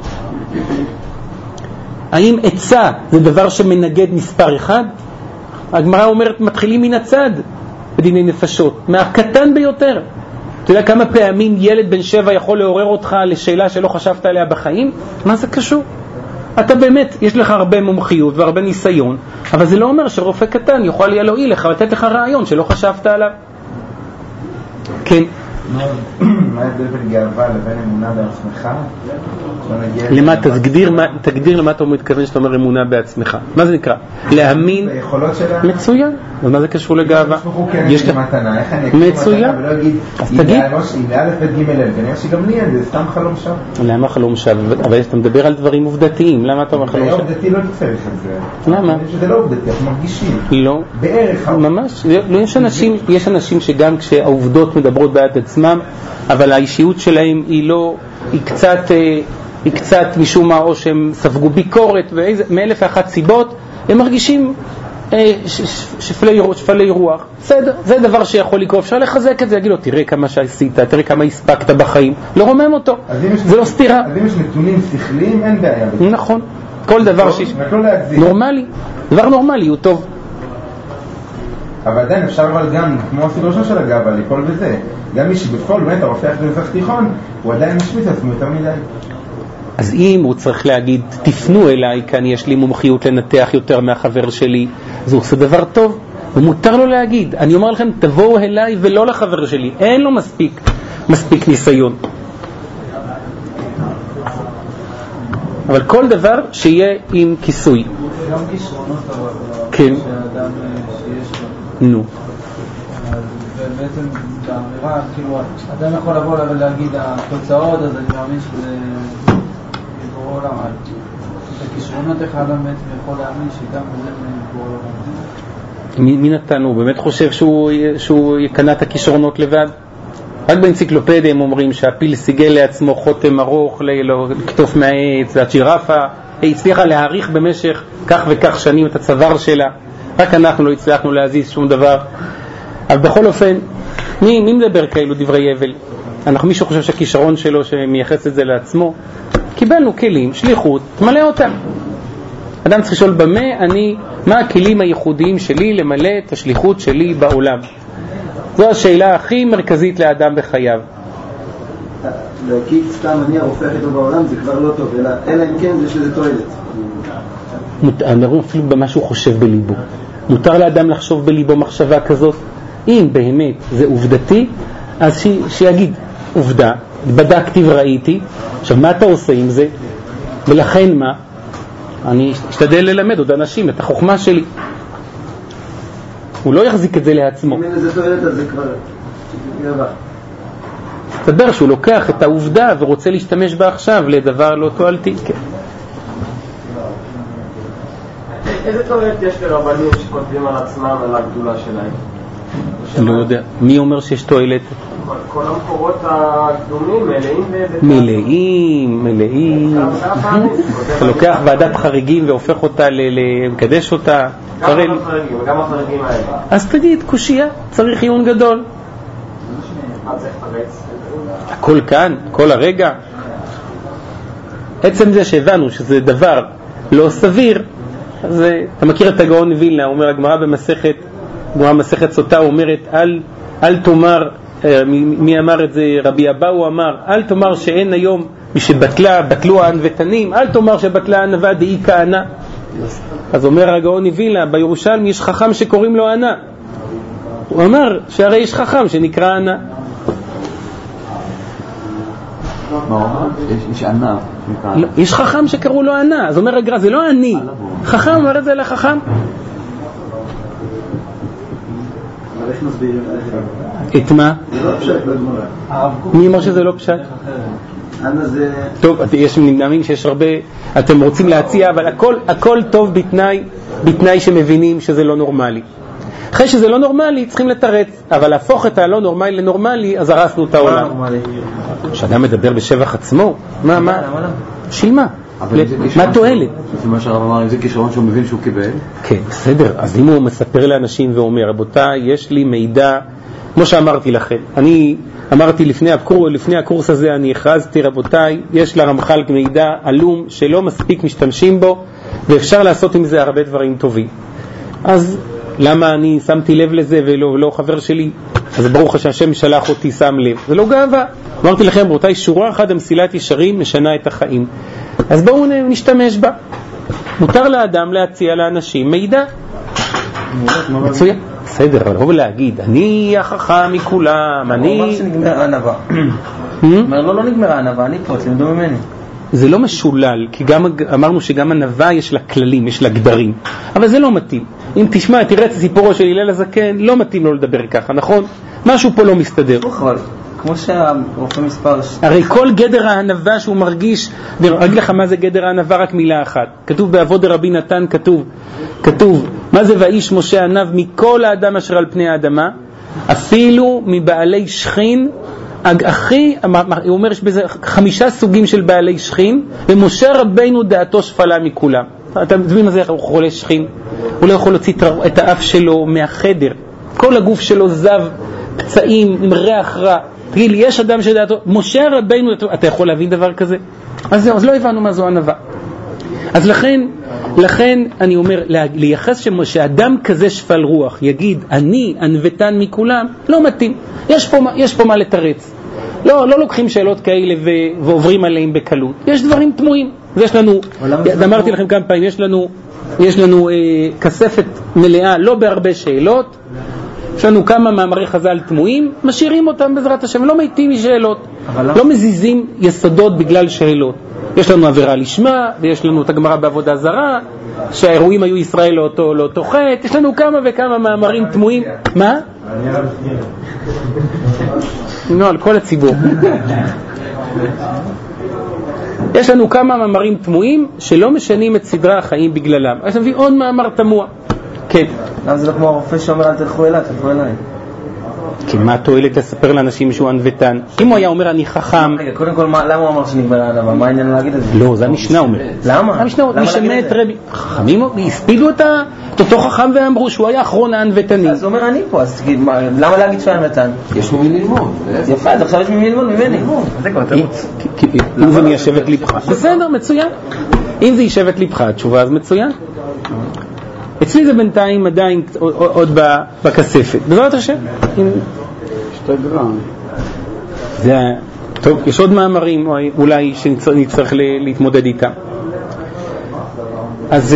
האם עצה זה דבר שמנגד מספר אחד? הגמרא אומרת, מתחילים מן הצד בדיני נפשות, מהקטן ביותר. אתה יודע כמה פעמים ילד בן שבע יכול לעורר אותך לשאלה שלא חשבת עליה בחיים? מה זה קשור? אתה באמת, יש לך הרבה מומחיות והרבה ניסיון, אבל זה לא אומר שרופא קטן יכול להועיל לך, לתת לך רעיון שלא חשבת עליו. כן. מה ההבדל בין גאווה לבין אמונה בעצמך? למה, תגדיר, תגדיר למה אתה מתכוון שאתה אומר אמונה בעצמך. מה זה נקרא? להאמין. ביכולות שלה? מצוין. ומה זה קשור לגאווה? יש לי מתנה, איך אני אגיד מצוין. מתנה ולא אגיד, אז תגיד. אם לאלף בית ג' אל, ואני חושב שגם לי אין, זה סתם חלום שם. למה חלום שם? אבל אתה מדבר על דברים עובדתיים, למה אתה אומר חלום שם? עובדתי לא תצטרך את זה. למה? שזה לא עובדתי, אנחנו מרגישים. לא. בערך. ממש. לא, יש אנשים, יש אנשים שגם כשהעובדות מדברות בעד עצמם, אבל האישיות שלהם היא לא, היא קצת, היא קצת משום מה, או שהם ספגו ביקורת, ומאלף ואחת סיבות, הם מרגישים שפלי, שפלי רוח. בסדר, זה דבר שיכול לקרוא, אפשר לחזק את זה, להגיד לו, תראה כמה שעשית, תראה כמה הספקת בחיים, לא רומם אותו, זה לא סתירה. אז אם יש נתונים שכליים, אין בעיה. נכון, כל דבר שיש, נורמלי, דבר נורמלי הוא טוב. אבל עדיין אפשר אבל גם, כמו הסדרשון של הגאווה, ליפול בזה. גם מי שבפעול, באמת, הרופא אחרי מזרח תיכון, הוא עדיין משמיץ עצמו יותר מדי. אז אם הוא צריך להגיד, תפנו אליי, כאן יש לי מומחיות לנתח יותר מהחבר שלי, זה עושה דבר טוב, ומותר לו להגיד. אני אומר לכם, תבואו אליי ולא לחבר שלי, אין לו מספיק, מספיק ניסיון. אבל כל דבר שיהיה עם כיסוי. גם כישרונות, אבל... כן. שהאדם שיש לו. נו. ובעצם באמירה, כאילו, אדם יכול לבוא ולהגיד התוצאות, אז אני מאמין שזה יגבור עולם. את הכישרונות איך האדם בעצם יכול להאמין שגם זה יגבור עולם. מי נתן? הוא באמת חושב שהוא, שהוא יקנה את הכישרונות לבד? רק באנציקלופדיה הם אומרים שהפיל סיגל לעצמו חותם ארוך לקטוף מהעץ, והג'ירפה היא הצליחה להאריך במשך כך וכך שנים את הצוואר שלה. רק אנחנו לא הצלחנו להזיז שום דבר. אבל בכל אופן, מי, מי מדבר כאלו דברי אבל? אנחנו מישהו חושב שהכישרון שלו שמייחס את זה לעצמו? קיבלנו כלים, שליחות, תמלא אותם. אדם צריך לשאול במה אני, מה הכלים הייחודיים שלי למלא את השליחות שלי בעולם? זו השאלה הכי מרכזית לאדם בחייו. להגיד סתם אני הרופא הכי טוב בעולם זה כבר לא טוב, אלא אם כן יש לזה תועלת. אנחנו אפילו במה שהוא חושב בליבו. מותר לאדם לחשוב בליבו מחשבה כזאת? אם באמת זה עובדתי, אז ש... שיגיד עובדה, בדקתי וראיתי. עכשיו מה אתה עושה עם זה? ולכן מה? אני אשתדל ללמד עוד אנשים את החוכמה שלי. הוא לא יחזיק את זה לעצמו. אם אין לזה תועלת, אז זה כבר גאווה. תדבר שהוא לוקח את העובדה ורוצה להשתמש בה עכשיו לדבר לא תועלתי. כן. איזה תועלת יש לרבנים שכותבים על עצמם על הגדולה שלהם? אני לא יודע. מי אומר שיש תועלת? כל המקורות הקדומים מלאים מלאים, מלאים. אתה לוקח ועדת חריגים והופך אותה לקדש אותה. גם החריגים, וגם החריגים האלה. אז תגיד, קושייה, צריך עיון גדול. מה צריך פרץ? הכל כאן, כל הרגע. עצם זה שהבנו שזה דבר לא סביר, אז אתה מכיר את הגאון וילנה, אומר הגמרא במסכת, גמרא מסכת סוטה אומרת, אל, אל תאמר, מי אמר את זה? רבי אבאו אמר, אל תאמר שאין היום מי שבטלה, בטלו הענוותנים, אל תאמר שבטלה הענווה דאי כהנה. אז אומר הגאון וילנה, בירושלמי יש חכם שקוראים לו ענה. הוא אמר שהרי יש חכם שנקרא ענה. יש ענה. יש חכם שקראו לו ענה, אז אומר הגר"א, זה לא אני. חכם אומר את זה לחכם. איך מסבירים? את מה? זה לא פשט בגמרא. מי אמר שזה לא פשט? ענה זה... טוב, יש נמנעים שיש הרבה, אתם רוצים להציע, אבל הכל, הכל טוב בתנאי, בתנאי שמבינים שזה לא נורמלי. אחרי שזה לא נורמלי, צריכים לתרץ, אבל להפוך את הלא נורמלי לנורמלי, אז הרסנו את העולם. שאדם מדבר בשבח עצמו, מה, מה? שילמה. מה תועלת? זה מה שהרב אמר, אם זה כישרון שהוא מבין שהוא קיבל. כן, בסדר. אז אם הוא מספר לאנשים ואומר, רבותיי, יש לי מידע, כמו שאמרתי לכם, אני אמרתי לפני הקורס, לפני הקורס הזה אני הכרזתי, רבותיי, יש לרמח"ל מידע עלום שלא מספיק משתמשים בו, ואפשר לעשות עם זה הרבה דברים טובים. אז למה אני שמתי לב לזה ולא, ולא חבר שלי? אז ברוך השם שלח אותי שם לב. זה לא גאווה. אמרתי לכם, רבותיי, שורה אחת המסילת ישרים משנה את החיים. אז בואו נשתמש בה. מותר לאדם להציע לאנשים מידע. מצוין. בסדר, אבל לא להגיד, אני החכם מכולם, אני... הוא אמר שנגמרה הענווה. אומר, לא, לא נגמרה הענווה, אני פה, תלמדו ממני. זה לא משולל, כי גם אמרנו שגם ענווה יש לה כללים, יש לה גדרים. אבל זה לא מתאים. אם תשמע, תראה את סיפורו של הלל הזקן, לא מתאים לו לדבר ככה, נכון? משהו פה לא מסתדר. אבל, כמו שהרופא מספר... הרי כל גדר הענווה שהוא מרגיש, אגיד לך מה זה גדר הענווה, רק מילה אחת. כתוב בעבוד רבי נתן, כתוב, כתוב, מה זה ואיש משה ענב מכל האדם אשר על פני האדמה, אפילו מבעלי שכין, אחי, הוא אומר שבזה חמישה סוגים של בעלי שכין, ומשה רבינו דעתו שפלה מכולם. אתה מבין מה זה הוא חולה שכין? הוא לא יכול להוציא את האף שלו מהחדר, כל הגוף שלו זב, פצעים, עם ריח רע. תגיד לי, יש אדם שדעתו, משה רבינו, אתה יכול להבין דבר כזה? אז זהו, אז לא הבנו מה זו ענווה. אז לכן, לכן אני אומר, לייחס שאדם כזה שפל רוח יגיד, אני ענוותן מכולם, לא מתאים. יש פה, יש פה מה לתרץ. לא, לא לוקחים שאלות כאלה ו- ועוברים עליהם בקלות. יש דברים תמוהים. יש לנו, אמרתי לכם כמה פעמים, יש לנו, יש לנו אה, כספת מלאה, לא בהרבה שאלות. יש לנו כמה מאמרי חז"ל תמוהים, משאירים אותם בעזרת השם, לא מתים משאלות. לא, לא מזיזים יסודות בגלל שאלות. יש לנו עבירה לשמה, ויש לנו את הגמרא בעבודה זרה, שהאירועים היו ישראל לאותו, לאותו חטא. יש לנו כמה וכמה מאמרים תמוהים. מה? נו, על כל הציבור. יש לנו כמה מאמרים תמוהים שלא משנים את סדרי החיים בגללם. אז נביא עוד מאמר תמוה. כן. למה זה לא כמו הרופא שאומר אל תלכו אליי, תלכו אליי? כי מה התועלת לספר לאנשים שהוא ענוותן? אם הוא היה אומר אני חכם... רגע, קודם כל, למה הוא אמר שנגמרה הענווה? מה העניין להגיד את זה? לא, זה המשנה אומר. למה? המשנה אומר, מי שמת רבי... חכמים הספידו את אותו חכם ואמרו שהוא היה אחרון הענוותנים. אז הוא אומר אני פה, אז תגיד, למה להגיד שהוא ענוותן? יש ממי ללמוד. יפה, אז עכשיו יש ממי ללמוד ממני. זה כבר תירוץ. אם זה מיישבת לבך, בסדר, מצוין. אם זה יישבת לבך, התשובה אז מצוין. אצלי זה בינתיים עדיין עוד בכספת. בעזרת השם. שתי גרם. זה, טוב, יש עוד מאמרים אולי שנצטרך להתמודד איתם. אז,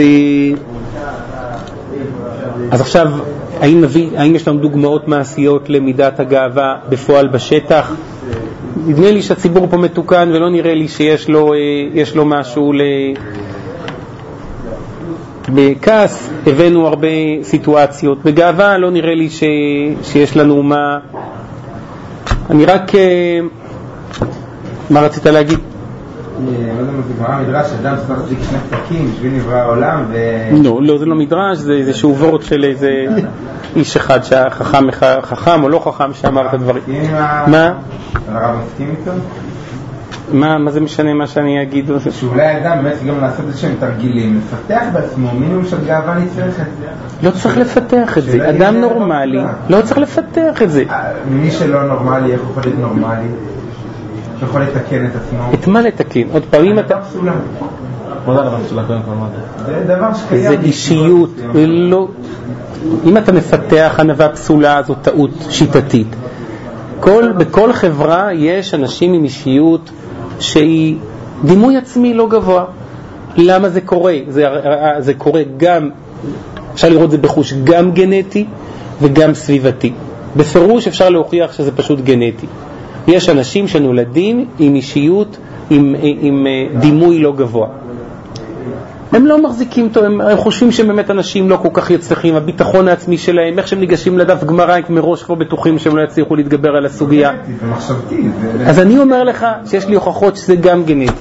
אז עכשיו, האם, נביא, האם יש לנו דוגמאות מעשיות למידת הגאווה בפועל בשטח? נדמה לי שהציבור פה מתוקן ולא נראה לי שיש לו, יש לו משהו ל... בכעס הבאנו הרבה סיטואציות, בגאווה לא נראה לי ש... שיש לנו מה... אני רק... מה רצית להגיד? לא יודע מה זה גמרא מדרש, אדם צריך להחזיק שני פתקים בשביל נברא העולם ו... לא, לא, זה לא מדרש, זה איזשהו וורט של איזה איש אחד שהחכם חכם או לא חכם שאמר את הדברים. מה? הרב מסכים איתו? מה, מה זה משנה מה שאני אגיד? שאולי אדם באמת גם לעשות איזשהם תרגילים, לפתח בעצמו מינימום של גאווה נצרכת. לא צריך לפתח את זה, אדם נורמלי לא צריך לפתח את זה. מי שלא נורמלי, איך הוא יכול להיות נורמלי? יכול לתקן את עצמו? את מה לתקן? עוד פעמים אתה... פסולה. מה זה דבר פסולה קודם כל? מה זה? זה דבר שקיים. זה אישיות, לא... אם אתה מפתח ענווה פסולה, זו טעות שיטתית. כל, בכל חברה יש אנשים עם אישיות שהיא דימוי עצמי לא גבוה. למה זה קורה? זה, זה קורה גם, אפשר לראות זה בחוש, גם גנטי וגם סביבתי. בפירוש אפשר להוכיח שזה פשוט גנטי. יש אנשים שנולדים עם אישיות, עם, עם דימוי לא גבוה. הם לא מחזיקים אותו, הם, הם חושבים שהם באמת אנשים לא כל כך יצליחים, הביטחון העצמי שלהם, איך שהם ניגשים לדף גמרא, הם מראש כבר בטוחים שהם לא יצליחו להתגבר על הסוגיה. זה מחשבתי. אז אני אומר לך שיש לי הוכחות שזה גם גנטי.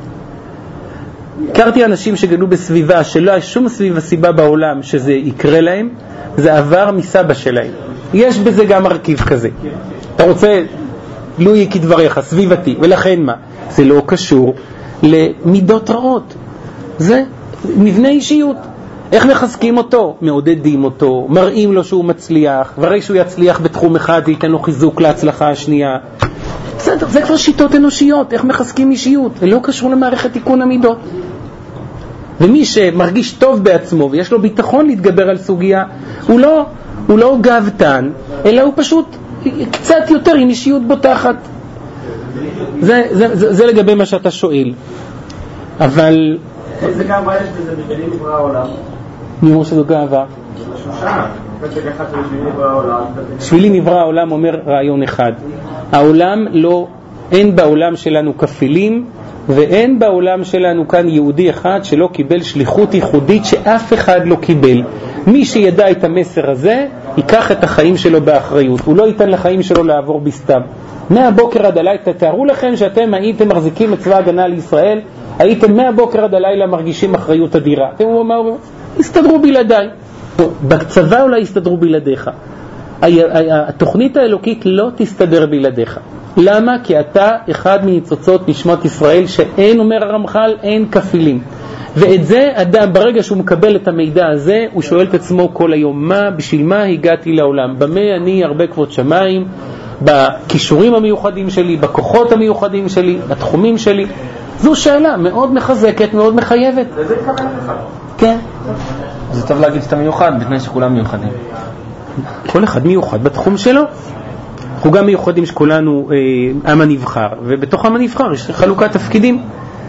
הכרתי אנשים שגדלו בסביבה שלא היה שום סביב הסיבה בעולם שזה יקרה להם, זה עבר מסבא שלהם. יש בזה גם מרכיב כזה. אתה רוצה, לו יהיה כדבריך, סביבתי, ולכן מה? זה לא קשור למידות רעות. זה מבנה אישיות. איך מחזקים אותו? מעודדים אותו, מראים לו שהוא מצליח, וראי שהוא יצליח בתחום אחד, זה ייתן לו חיזוק להצלחה השנייה. בסדר, זה כבר שיטות אנושיות, איך מחזקים אישיות. זה לא קשור למערכת תיקון המידות. ומי שמרגיש טוב בעצמו ויש לו ביטחון להתגבר על סוגיה, הוא לא, הוא לא גאוותן, אלא הוא פשוט קצת יותר עם אישיות בוטחת. זה, זה, זה, זה לגבי מה שאתה שואל. אבל... איזה גאווה יש בזה בשבילי נברא העולם? אני אומר שזו גאווה. שלושה. פתק אחד שבשבילי נברא העולם. בשבילי נברא העולם אומר רעיון אחד. העולם לא, אין בעולם שלנו כפילים, ואין בעולם שלנו כאן יהודי אחד שלא קיבל שליחות ייחודית שאף אחד לא קיבל. מי שידע את המסר הזה, ייקח את החיים שלו באחריות. הוא לא ייתן לחיים שלו לעבור בסתם. מהבוקר עד הלילה, תתארו לכם שאתם הייתם מחזיקים את צבא הגנה לישראל, הייתם מהבוקר עד הלילה מרגישים אחריות אדירה. אתם אומרים, הסתדרו בלעדיי. בצבא אולי הסתדרו בלעדיך. התוכנית האלוקית לא תסתדר בלעדיך. למה? כי אתה אחד מניצוצות נשמת ישראל שאין, אומר הרמח"ל, אין כפילים. ואת זה אדם, ברגע שהוא מקבל את המידע הזה, הוא שואל את עצמו כל היום, מה, בשביל מה הגעתי לעולם? במה אני הרבה כבוד שמיים, בכישורים המיוחדים שלי, בכוחות המיוחדים שלי, בתחומים שלי? זו שאלה מאוד מחזקת, מאוד מחייבת. וזה התכוון לך. כן. זה טוב להגיד שאתה מיוחד, בתנאי שכולם מיוחדים. כל אחד מיוחד בתחום שלו. אנחנו גם מיוחדים שכולנו אה, עם הנבחר, ובתוך עם הנבחר יש חלוקת תפקידים.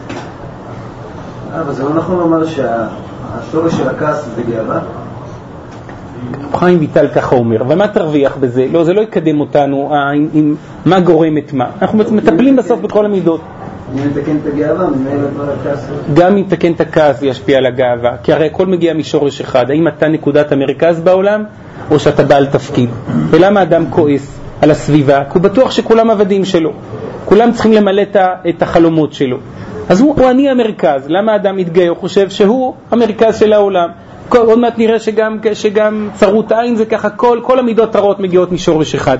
אבל זה לא נכון לומר שהשורש של הכעס זה גאווה? חיים ויטל ככה אומר, ומה תרוויח בזה? לא, זה לא יקדם אותנו, עם, עם, מה גורם את מה. אנחנו מטפלים בסוף בכל המידות. אם נתקן את הגאווה, מנהל את הכעס. גם אם נתקן את הכעס זה ישפיע על הגאווה, כי הרי הכל מגיע משורש אחד. האם אתה נקודת המרכז בעולם, או שאתה בעל תפקיד? ולמה אדם כועס על הסביבה? כי הוא בטוח שכולם עבדים שלו. כולם צריכים למלא את החלומות שלו. אז הוא, הוא אני המרכז. למה האדם מתגאה? הוא חושב שהוא המרכז של העולם. כל, עוד מעט נראה שגם, שגם צרות עין זה ככה, כל, כל המידות הרעות מגיעות משורש אחד.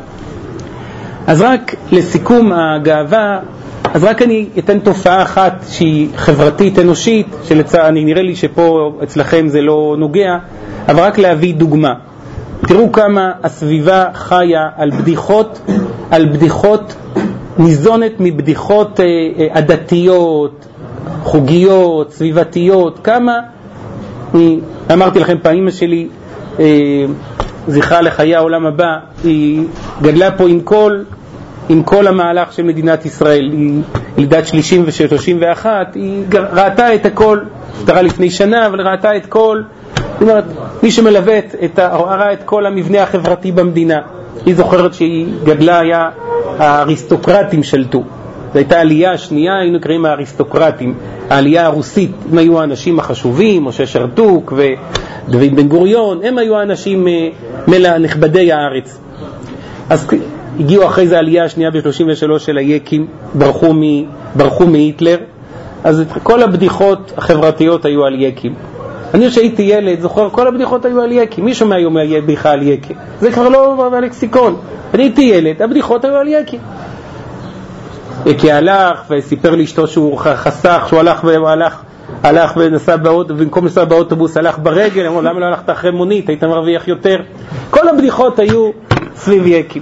אז רק לסיכום הגאווה, אז רק אני אתן תופעה אחת שהיא חברתית אנושית, שלצעני נראה לי שפה אצלכם זה לא נוגע, אבל רק להביא דוגמה. תראו כמה הסביבה חיה על בדיחות, על בדיחות, ניזונת מבדיחות אה, אה, עדתיות, חוגיות, סביבתיות, כמה, אני אמרתי לכם פעמים שלי, אה, זכרה לחיי העולם הבא, היא גדלה פה עם כל, עם כל המהלך של מדינת ישראל, היא ילדת שלושים ושלושים ואחת, היא ראתה את הכל, תראה לפני שנה, אבל ראתה את כל, זאת אומרת, מי שמלווה את, ראה את כל המבנה החברתי במדינה. היא זוכרת שהיא גדלה, היה האריסטוקרטים שלטו. זו הייתה העלייה השנייה, היינו קוראים האריסטוקרטים. העלייה הרוסית, הם היו האנשים החשובים, משה שרתוק ודוד בן גוריון, הם היו האנשים מלא נכבדי הארץ. אז הגיעו אחרי זה העלייה השנייה ב-שלושים ושלוש של היקים, ברחו, מ, ברחו מהיטלר. אז כל הבדיחות החברתיות היו על יקים. אני שהייתי ילד, זוכר, כל הבדיחות היו על יקי. מי שומע היום בדיחה על יקי? זה כבר לא בלקסיקון. אני הייתי ילד, הבדיחות היו על יקי. יקי הלך וסיפר לאשתו שהוא חסך, שהוא הלך והלך, הלך ונסע באוטובוס, במקום לנסוע באוטובוס הלך ברגל, אמרו, למה לא הלכת אחרי מונית, היית מרוויח יותר. כל הבדיחות היו סביב יקי.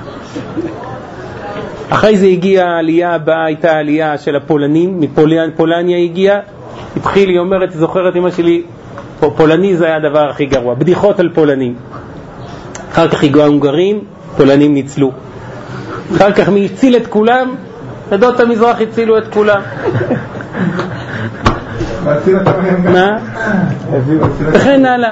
אחרי זה הגיעה העלייה הבאה, הייתה העלייה של הפולנים, מפולניה הגיעה, התחיל, היא אומרת, זוכרת אמא שלי, פולני זה היה הדבר הכי גרוע, בדיחות על פולנים. אחר כך הגיעו ההונגרים, פולנים ניצלו. אחר כך מי הציל את כולם? עדות המזרח הצילו את כולם. מה? וכן הלאה.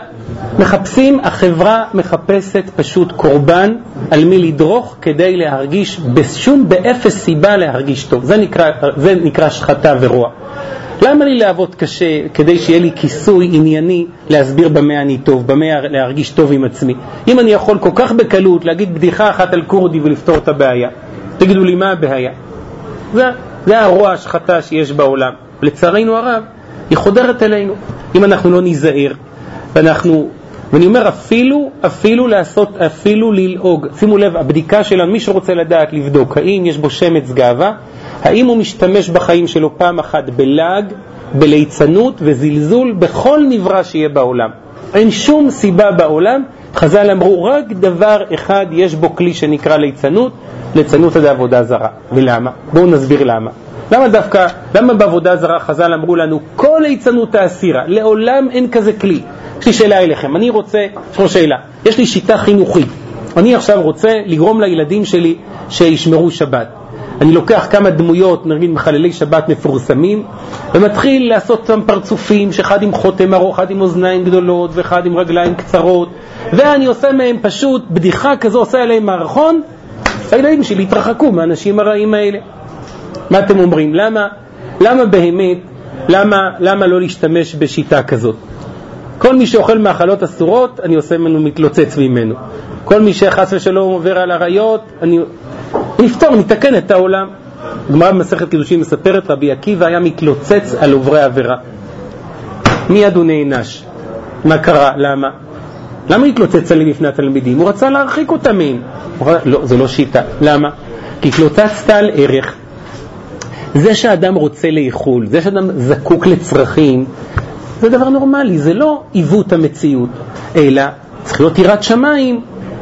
מחפשים, החברה מחפשת פשוט קורבן על מי לדרוך כדי להרגיש, בשום, באפס סיבה להרגיש טוב. זה נקרא, זה נקרא שחטה ורוע. למה לי לעבוד קשה כדי שיהיה לי כיסוי ענייני להסביר במה אני טוב, במה להרגיש טוב עם עצמי? אם אני יכול כל כך בקלות להגיד בדיחה אחת על קורדי ולפתור את הבעיה, תגידו לי מה הבעיה? זה, זה הרוע, השחטה שיש בעולם. לצערנו הרב, היא חודרת אלינו. אם אנחנו לא ניזהר, ואנחנו, ואני אומר אפילו, אפילו לעשות, אפילו ללעוג. שימו לב, הבדיקה שלנו, מי שרוצה לדעת לבדוק, האם יש בו שמץ גאווה, האם הוא משתמש בחיים שלו פעם אחת בלעג, בליצנות וזלזול בכל נברא שיהיה בעולם. אין שום סיבה בעולם. חז"ל אמרו, רק דבר אחד יש בו כלי שנקרא ליצנות, ליצנות זה עבודה זרה. ולמה? בואו נסביר למה. למה דווקא, למה בעבודה זרה חז"ל אמרו לנו, כל ליצנות האסירה, לעולם אין כזה כלי. יש לי שאלה אליכם, אני רוצה, יש לו שאלה, יש לי שיטה חינוכית. אני עכשיו רוצה לגרום לילדים שלי שישמרו שבת. אני לוקח כמה דמויות, נגיד מחללי שבת מפורסמים, ומתחיל לעשות אותם פרצופים, שאחד עם חותם ארוך, אחד עם אוזניים גדולות, ואחד עם רגליים קצרות, ואני עושה מהם פשוט בדיחה כזו, עושה עליהם מערכון, הילדים שלי התרחקו מהאנשים הרעים האלה. מה אתם אומרים? למה, למה באמת, למה, למה לא להשתמש בשיטה כזאת? כל מי שאוכל מאכלות אסורות, אני עושה ממנו, מתלוצץ ממנו. כל מי שחס ושלום עובר על הריות, אני נפתור, נתקן את העולם. גמרא במסכת קידושין מספרת, רבי עקיבא היה מתלוצץ על עוברי עבירה. מיד הוא נענש. מה קרה? למה? למה התלוצץ עליהם לפני התלמידים? הוא רצה להרחיק אותם מהם. לא, זה לא שיטה. למה? כי התלוצצת על ערך. זה שאדם רוצה לאכול, זה שאדם זקוק לצרכים, זה דבר נורמלי, זה לא עיוות המציאות, אלא צריך להיות יראת שמיים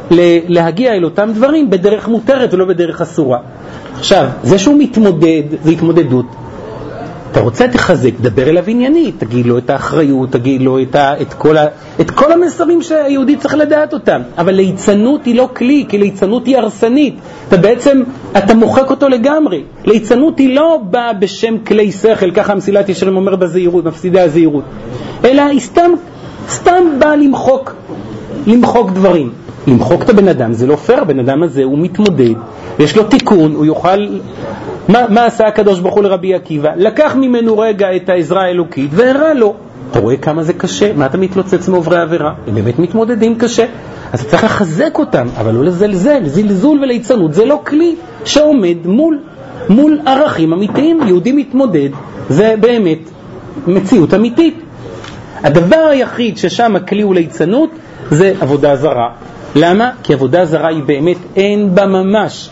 להגיע אל אותם דברים בדרך מותרת ולא בדרך אסורה. עכשיו, זה שהוא מתמודד, זה התמודדות. אתה רוצה תחזק, דבר אליו ענייני, תגיד לו את האחריות, תגיד לו את, ה, את, כל ה, את כל המסרים שהיהודי צריך לדעת אותם. אבל ליצנות היא לא כלי, כי ליצנות היא הרסנית. אתה בעצם, אתה מוחק אותו לגמרי. ליצנות היא לא באה בשם כלי שכל, ככה המסילת ישרים אומר בזהירות, מפסידי הזהירות. אלא היא סתם, סתם באה למחוק, למחוק דברים. למחוק את הבן אדם, זה לא פייר, הבן אדם הזה הוא מתמודד, ויש לו תיקון, הוא יוכל... מה, מה עשה הקדוש ברוך הוא לרבי עקיבא? לקח ממנו רגע את העזרה האלוקית והראה לו. אתה רואה כמה זה קשה? מה אתה מתלוצץ מעוברי עבירה? הם באמת מתמודדים קשה. אז אתה צריך לחזק אותם, אבל לא לזלזל, זלזול וליצנות. זה לא כלי שעומד מול, מול ערכים אמיתיים. יהודי מתמודד, זה באמת מציאות אמיתית. הדבר היחיד ששם הכלי הוא ליצנות, זה עבודה זרה. למה? כי עבודה זרה היא באמת אין בה ממש.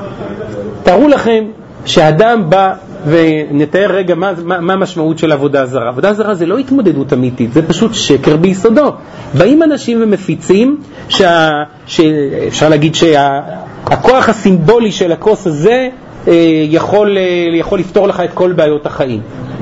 תראו לכם שאדם בא, ונתאר רגע מה, מה, מה המשמעות של עבודה זרה. עבודה זרה זה לא התמודדות אמיתית, זה פשוט שקר ביסודו. באים אנשים ומפיצים שה, שאפשר להגיד שהכוח הסימבולי של הכוס הזה יכול, יכול לפתור לך את כל בעיות החיים.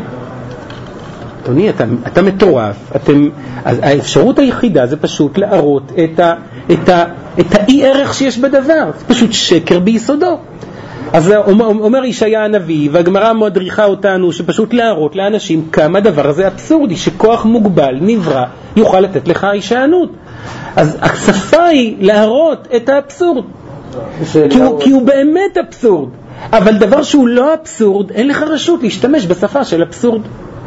אדוני, אתה, אתה מטורף. אתם, האפשרות היחידה זה פשוט להראות את, ה, את, ה, את האי ערך שיש בדבר. זה פשוט שקר ביסודו. אז אומר ישעיה הנביא, והגמרא מדריכה אותנו שפשוט להראות לאנשים כמה דבר הזה אבסורדי, שכוח מוגבל, נברא, יוכל לתת לך הישענות. אז השפה היא להראות את האבסורד, כי הוא, כי הוא באמת אבסורד. אבל דבר שהוא לא אבסורד, אין לך רשות להשתמש בשפה של אבסורד.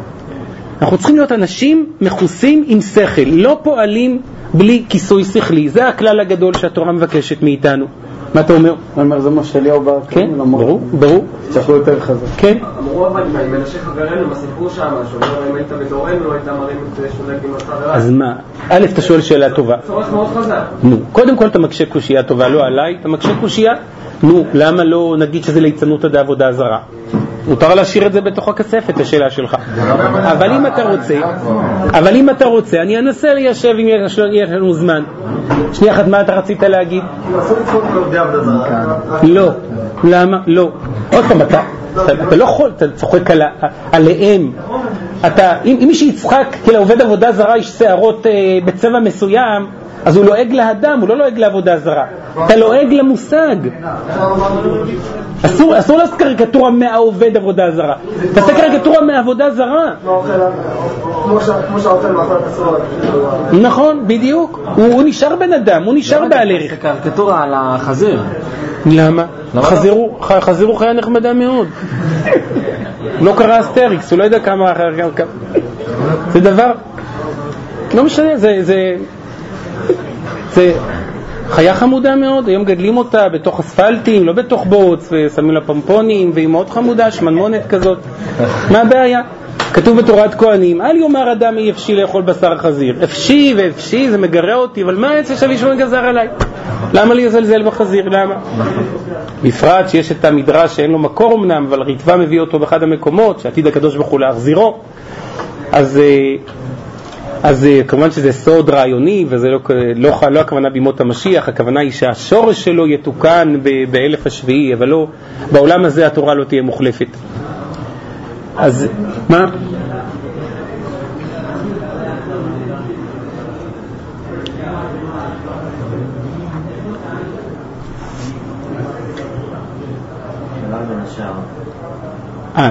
אנחנו צריכים להיות אנשים מחוסים עם שכל, לא פועלים בלי כיסוי שכלי. זה הכלל הגדול שהתורה מבקשת מאיתנו. מה אתה אומר? אני אומר, זה מה שאליהו בא. כן, ברור, ברור. צריך לו יותר חזק. כן. אמרו אבל אם אנשי חברנו, הסיפור שם, שאומר, אם היית בדורנו, היית מרים את שולק עם השרה. אז מה? א', אתה שואל שאלה טובה. צורך מאוד חזק. נו, קודם כל אתה מקשה קושייה טובה, לא עליי, אתה מקשה קושייה. נו, למה לא נגיד שזה ליצנות עד העבודה זרה? מותר להשאיר את זה בתוך הכספת, השאלה שלך. אבל אם אתה רוצה, אבל אם אתה רוצה, אני אנסה ליישב אם יש לנו זמן. שנייה אחת, מה אתה רצית להגיד? לא. למה? לא. עוד פעם, אתה, אתה לא יכול, אתה צוחק על, עליהם. אתה, אם, אם מי שיצחק, כאילו עובד עבודה זרה, יש שערות אה, בצבע מסוים, אז הוא לועג לאדם, הוא לא לועג לעבודה זרה. אתה לועג למושג. אסור, אסור לעשות קריקטורה מהעובד עבודה זרה. תעשה קריקטורה מהעבודה זרה. כמו שהאוכל מאכל כסרות. נכון, בדיוק. הוא נשאר בן אדם, הוא נשאר בעל ערך. זה קריקטורה על החזיר. למה? חזיר הוא חיה נחמדה מאוד. לא קרא אסטריקס, הוא לא יודע כמה... זה דבר... לא משנה, זה... זה... חיה חמודה מאוד, היום גדלים אותה בתוך אספלטים, לא בתוך בוץ, ושמים לה פמפונים, והיא מאוד חמודה, שמנמונת כזאת. מה הבעיה? כתוב בתורת כהנים, אל יאמר אדם אי אפשי לאכול בשר חזיר. אפשי ואפשי, זה מגרה אותי, אבל מה העץ שלי שהוא גזר עליי? למה לי לזלזל בחזיר? למה? בפרט שיש את המדרש שאין לו מקור אמנם, אבל ריטב"א מביא אותו באחד המקומות, שעתיד הקדוש ברוך הוא להחזירו. אז... אז כמובן שזה סוד רעיוני, וזה לא, לא, לא הכוונה בימות המשיח, הכוונה היא שהשורש שלו יתוקן ב- באלף השביעי, אבל לא, בעולם הזה התורה לא תהיה מוחלפת. אז מה? אה,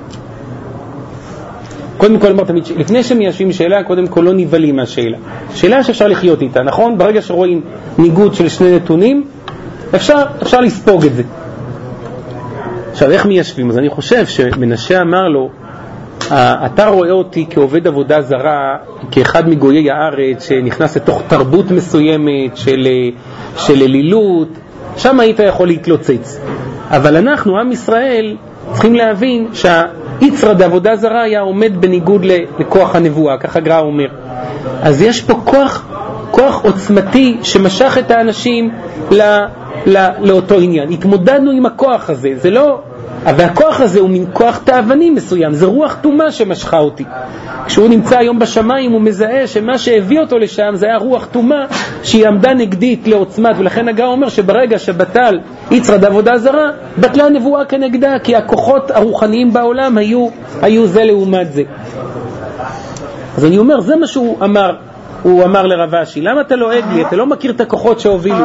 קודם כל, לפני שמיישבים שאלה, קודם כל לא נבלים מהשאלה. שאלה שאפשר לחיות איתה, נכון? ברגע שרואים ניגוד של שני נתונים, אפשר, אפשר לספוג את זה. עכשיו, איך מיישבים? אז אני חושב שמנשה אמר לו, אתה רואה אותי כעובד עבודה זרה, כאחד מגויי הארץ, שנכנס לתוך תרבות מסוימת של, של אלילות, שם היית יכול להתלוצץ. אבל אנחנו, עם ישראל, צריכים להבין שהיצרא דעבודה זרה היה עומד בניגוד לכוח הנבואה, ככה גר"א אומר. אז יש פה כוח, כוח עוצמתי שמשך את האנשים לא, לא, לאותו עניין. התמודדנו עם הכוח הזה, זה לא... אבל הכוח הזה הוא מין כוח תאווני מסוים, זה רוח תומה שמשכה אותי. כשהוא נמצא היום בשמיים הוא מזהה שמה שהביא אותו לשם זה היה רוח תומה שהיא עמדה נגדית לעוצמת, ולכן הגר"א אומר שברגע שבטל יצרא דעבודה זרה, בטלה הנבואה כנגדה, כי הכוחות הרוחניים בעולם היו, היו זה לעומת זה. אז אני אומר, זה מה שהוא אמר, הוא אמר לרב אשי, למה אתה לא עד לי? אתה לא מכיר את הכוחות שהובילו.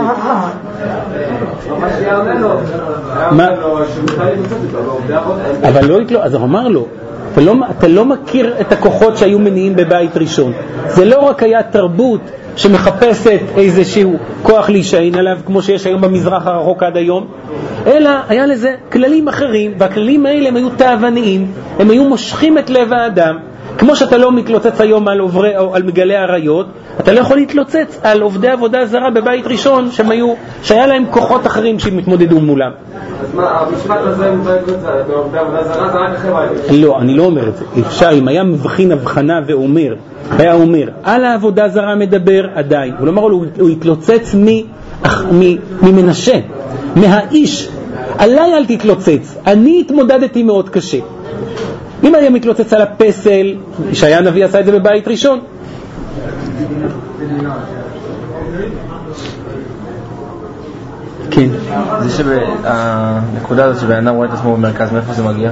מה? אבל לא התלו, אז הוא אמר לו, אתה לא, אתה לא מכיר את הכוחות שהיו מניעים בבית ראשון. זה לא רק היה תרבות שמחפשת איזשהו כוח להישען עליו, כמו שיש היום במזרח הרחוק עד היום, אלא היה לזה כללים אחרים, והכללים האלה הם היו תאווניים, הם היו מושכים את לב האדם. כמו שאתה לא מתלוצץ היום על, עוברי, על מגלי הריות, אתה לא יכול להתלוצץ על עובדי עבודה זרה בבית ראשון שהיו, שהיה להם כוחות אחרים שמתמודדו מולם. אז מה, המשפט הזה בעובדי עבודה זרה זה רק אחרי בית? לא, אני לא אומר את זה. אפשר, אם היה מבחין הבחנה ואומר, היה אומר, על העבודה זרה מדבר עדיין. הוא לא אומר, הוא, הוא התלוצץ מ, מ, ממנשה, מהאיש. עליי אל תתלוצץ. אני התמודדתי מאוד קשה. אם היה מתלוצץ על הפסל, ישעיה הנביא עשה את זה בבית ראשון. כן. זה שהנקודה הזאת שבן אדם רואה את עצמו במרכז, מאיפה זה מגיע?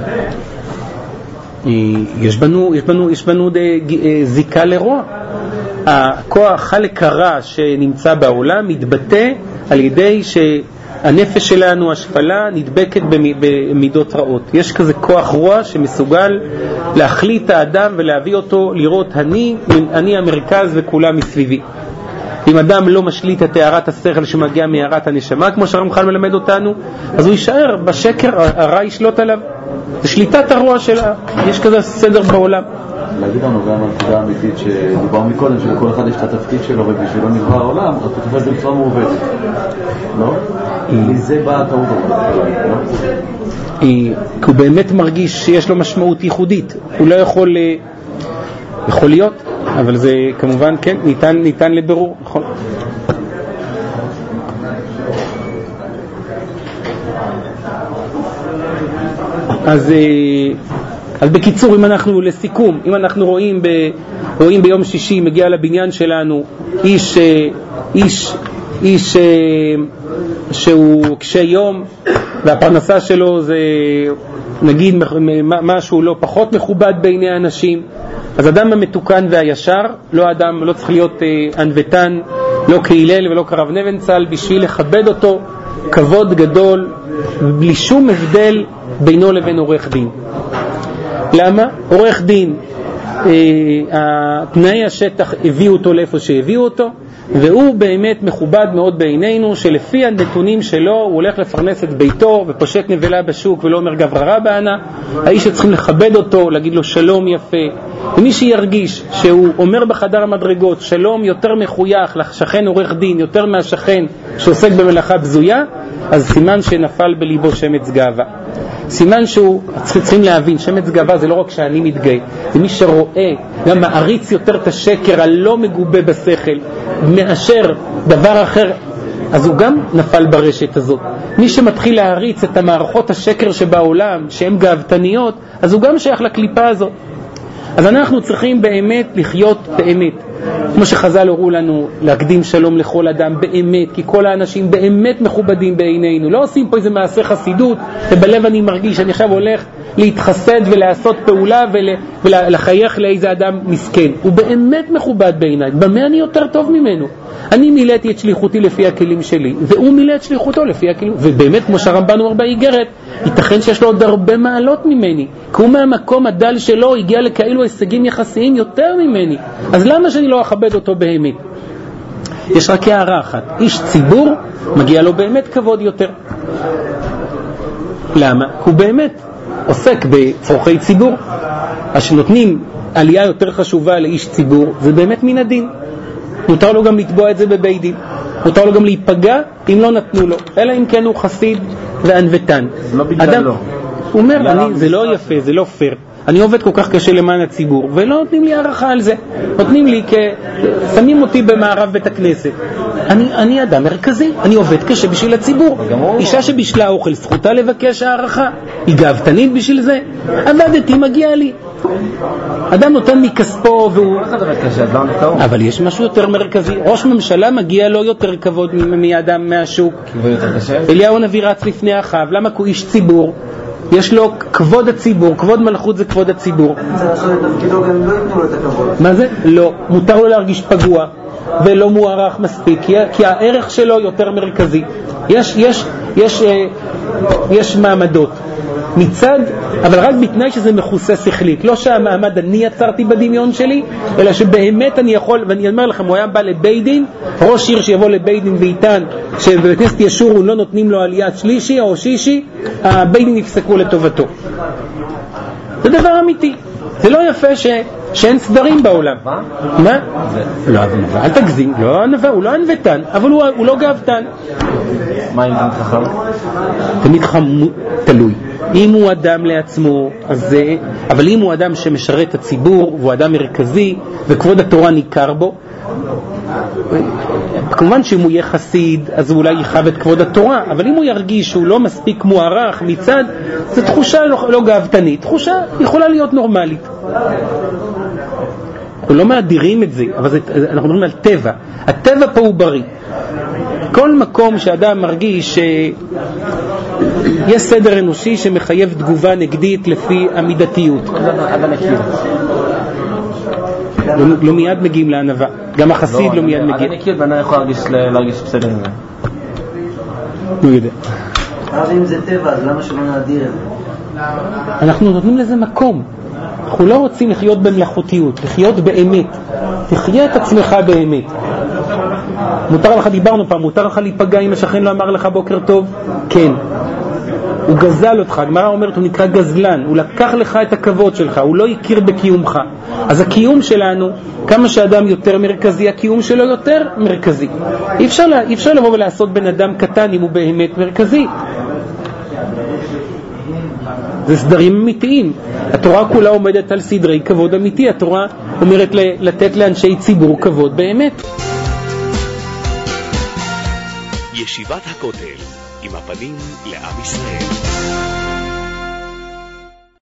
יש בנו, יש בנו, יש בנו זיקה לרוע. הכוח חלק הרע שנמצא בעולם מתבטא על ידי ש... הנפש שלנו, השפלה, נדבקת במידות רעות. יש כזה כוח רוע שמסוגל להחליט האדם ולהביא אותו לראות אני, אני המרכז וכולם מסביבי. אם אדם לא משליט את הערת השכל שמגיע מהערת הנשמה, כמו שהרמח"ל מלמד אותנו, אז הוא יישאר בשקר, הרע ישלוט עליו. זה שליטת הרוע שלה, יש כזה סדר בעולם. להגיד לנו גם על נקודה אמיתית שדיבר מקודם, שלכל אחד יש את התפקיד שלו ובשבילו נברא העולם, אז הוא תופס בצורה מעובדת. לא? מזה באה הטעות הזאת. כי הוא באמת מרגיש שיש לו משמעות ייחודית. הוא לא יכול, יכול להיות, אבל זה כמובן, כן, ניתן, ניתן לבירור, נכון. אז, אז בקיצור, אם אנחנו לסיכום, אם אנחנו רואים, ב, רואים ביום שישי, מגיע לבניין שלנו, איש, איש, איש שהוא קשה יום, והפרנסה שלו זה, נגיד, משהו לא פחות מכובד בעיני האנשים, אז אדם המתוקן והישר, לא אדם, לא צריך להיות ענוותן, לא כהלל ולא כרב נבנצל, בשביל לכבד אותו, כבוד גדול, בלי שום הבדל בינו לבין עורך דין. למה? עורך דין תנאי השטח הביאו אותו לאיפה שהביאו אותו, והוא באמת מכובד מאוד בעינינו, שלפי הנתונים שלו הוא הולך לפרנס את ביתו ופושט נבלה בשוק ולא אומר גבררה בענה. האיש שצריכים לכבד אותו, להגיד לו שלום יפה, ומי שירגיש שהוא אומר בחדר המדרגות שלום יותר מחוייך לשכן עורך דין יותר מהשכן שעוסק במלאכה בזויה, אז סימן שנפל בליבו שמץ גאווה. סימן שהוא, צריכים להבין, שמץ גאווה זה לא רק שאני מתגאה, זה מי שרואה, גם מעריץ יותר את השקר הלא מגובה בשכל מאשר דבר אחר, אז הוא גם נפל ברשת הזאת. מי שמתחיל להריץ את המערכות השקר שבעולם שהן גאוותניות, אז הוא גם שייך לקליפה הזאת. אז אנחנו צריכים באמת לחיות באמת, כמו שחז"ל הורו לנו, להקדים שלום לכל אדם באמת, כי כל האנשים באמת מכובדים בעינינו. לא עושים פה איזה מעשה חסידות, ובלב אני מרגיש שאני עכשיו הולך להתחסד ולעשות פעולה ולחייך לאיזה אדם מסכן. הוא באמת מכובד בעיניי. במה אני יותר טוב ממנו? אני מילאתי את שליחותי לפי הכלים שלי, והוא מילא את שליחותו לפי הכלים. ובאמת, כמו שהרמב"ן אומר באיגרת, ייתכן שיש לו עוד הרבה מעלות ממני, כי הוא מהמקום הדל שלו הגיע לכאלו הישגים יחסיים יותר ממני. אז למה שאני לא אכבד אותו באמת? יש רק הערה אחת, איש ציבור מגיע לו באמת כבוד יותר. למה? הוא באמת עוסק בצורכי ציבור. אז שנותנים עלייה יותר חשובה לאיש ציבור, זה באמת מן הדין. מותר לו גם לתבוע את זה בבית דין, מותר לו גם להיפגע אם לא נתנו לו, אלא אם כן הוא חסיד וענוותן. זה לא בגלל אדם, לא. הוא אומר, אני, זה לא יפה, זה לא פייר, אני עובד כל כך קשה למען הציבור ולא נותנים לי הערכה על זה, נותנים לי כ... שמים אותי במערב בית הכנסת. אני, אני אדם מרכזי, אני עובד קשה בשביל הציבור. אישה שבשלה אוכל זכותה לבקש הערכה, היא גאוותנית בשביל זה. עבדתי, מגיע לי. אדם נותן מכספו והוא... אבל יש משהו יותר מרכזי. ראש ממשלה מגיע לו יותר כבוד מאדם מהשוק. אליהו הנביא רץ לפני אחיו. למה? הוא איש ציבור, יש לו כבוד הציבור, כבוד מלכות זה כבוד הציבור. מה זה? לא, מותר לו להרגיש פגוע ולא מוערך מספיק, כי הערך שלו יותר מרכזי. יש, יש, יש, יש מעמדות מצד, אבל רק בתנאי שזה מכוסה שכלית. לא שהמעמד אני יצרתי בדמיון שלי, אלא שבאמת אני יכול, ואני אומר לכם, הוא היה בא לבית דין, ראש עיר שיבוא לבית דין ואיתן, שבבית כנסת ישורו לא נותנים לו עליית שלישי או שישי, הבית דין יפסקו לטובתו. זה דבר אמיתי. זה לא יפה ש... שאין סדרים בעולם. מה? מה? לא, אל תגזים, לא ענווה, הוא לא ענוותן, אבל הוא, הוא לא גאוותן. מה אם תמיד חכם? תמיד חכם תלוי. אם הוא אדם לעצמו, אז זה... אבל אם הוא אדם שמשרת את הציבור, והוא אדם מרכזי, וכבוד התורה ניכר בו, כמובן שאם הוא יהיה חסיד, אז הוא אולי יחב את כבוד התורה, אבל אם הוא ירגיש שהוא לא מספיק מוערך מצד, זו תחושה לא, לא גאוותנית, תחושה יכולה להיות נורמלית. אנחנו לא מאדירים את זה, אבל זה, אנחנו מדברים על טבע. הטבע פה הוא בריא. כל מקום שאדם מרגיש שיש סדר אנושי שמחייב תגובה נגדית לפי המידתיות. לא, לא מיד מגיעים לענווה. גם החסיד לא, לא מיד מגיע. אני מכיר, ואני יכול להרגיש בסדר עם זה. לא יודע. אבל אם זה טבע, אז למה שלא נאדיר את זה? אנחנו נותנים לזה מקום. אנחנו לא רוצים לחיות במלאכותיות, לחיות באמת. תחיה את עצמך באמת. מותר לך, דיברנו פעם, מותר לך להיפגע אם השכן לא אמר לך בוקר טוב? כן. הוא גזל אותך, הגמרא אומרת, הוא נקרא גזלן, הוא לקח לך את הכבוד שלך, הוא לא הכיר בקיומך. אז הקיום שלנו, כמה שאדם יותר מרכזי, הקיום שלו יותר מרכזי. אי אפשר, לה, אי אפשר לבוא ולעשות בן אדם קטן אם הוא באמת מרכזי. זה סדרים אמיתיים. התורה כולה עומדת על סדרי כבוד אמיתי. התורה אומרת לתת לאנשי ציבור כבוד באמת. ישיבת הכותל עם הפנים לעם ישראל.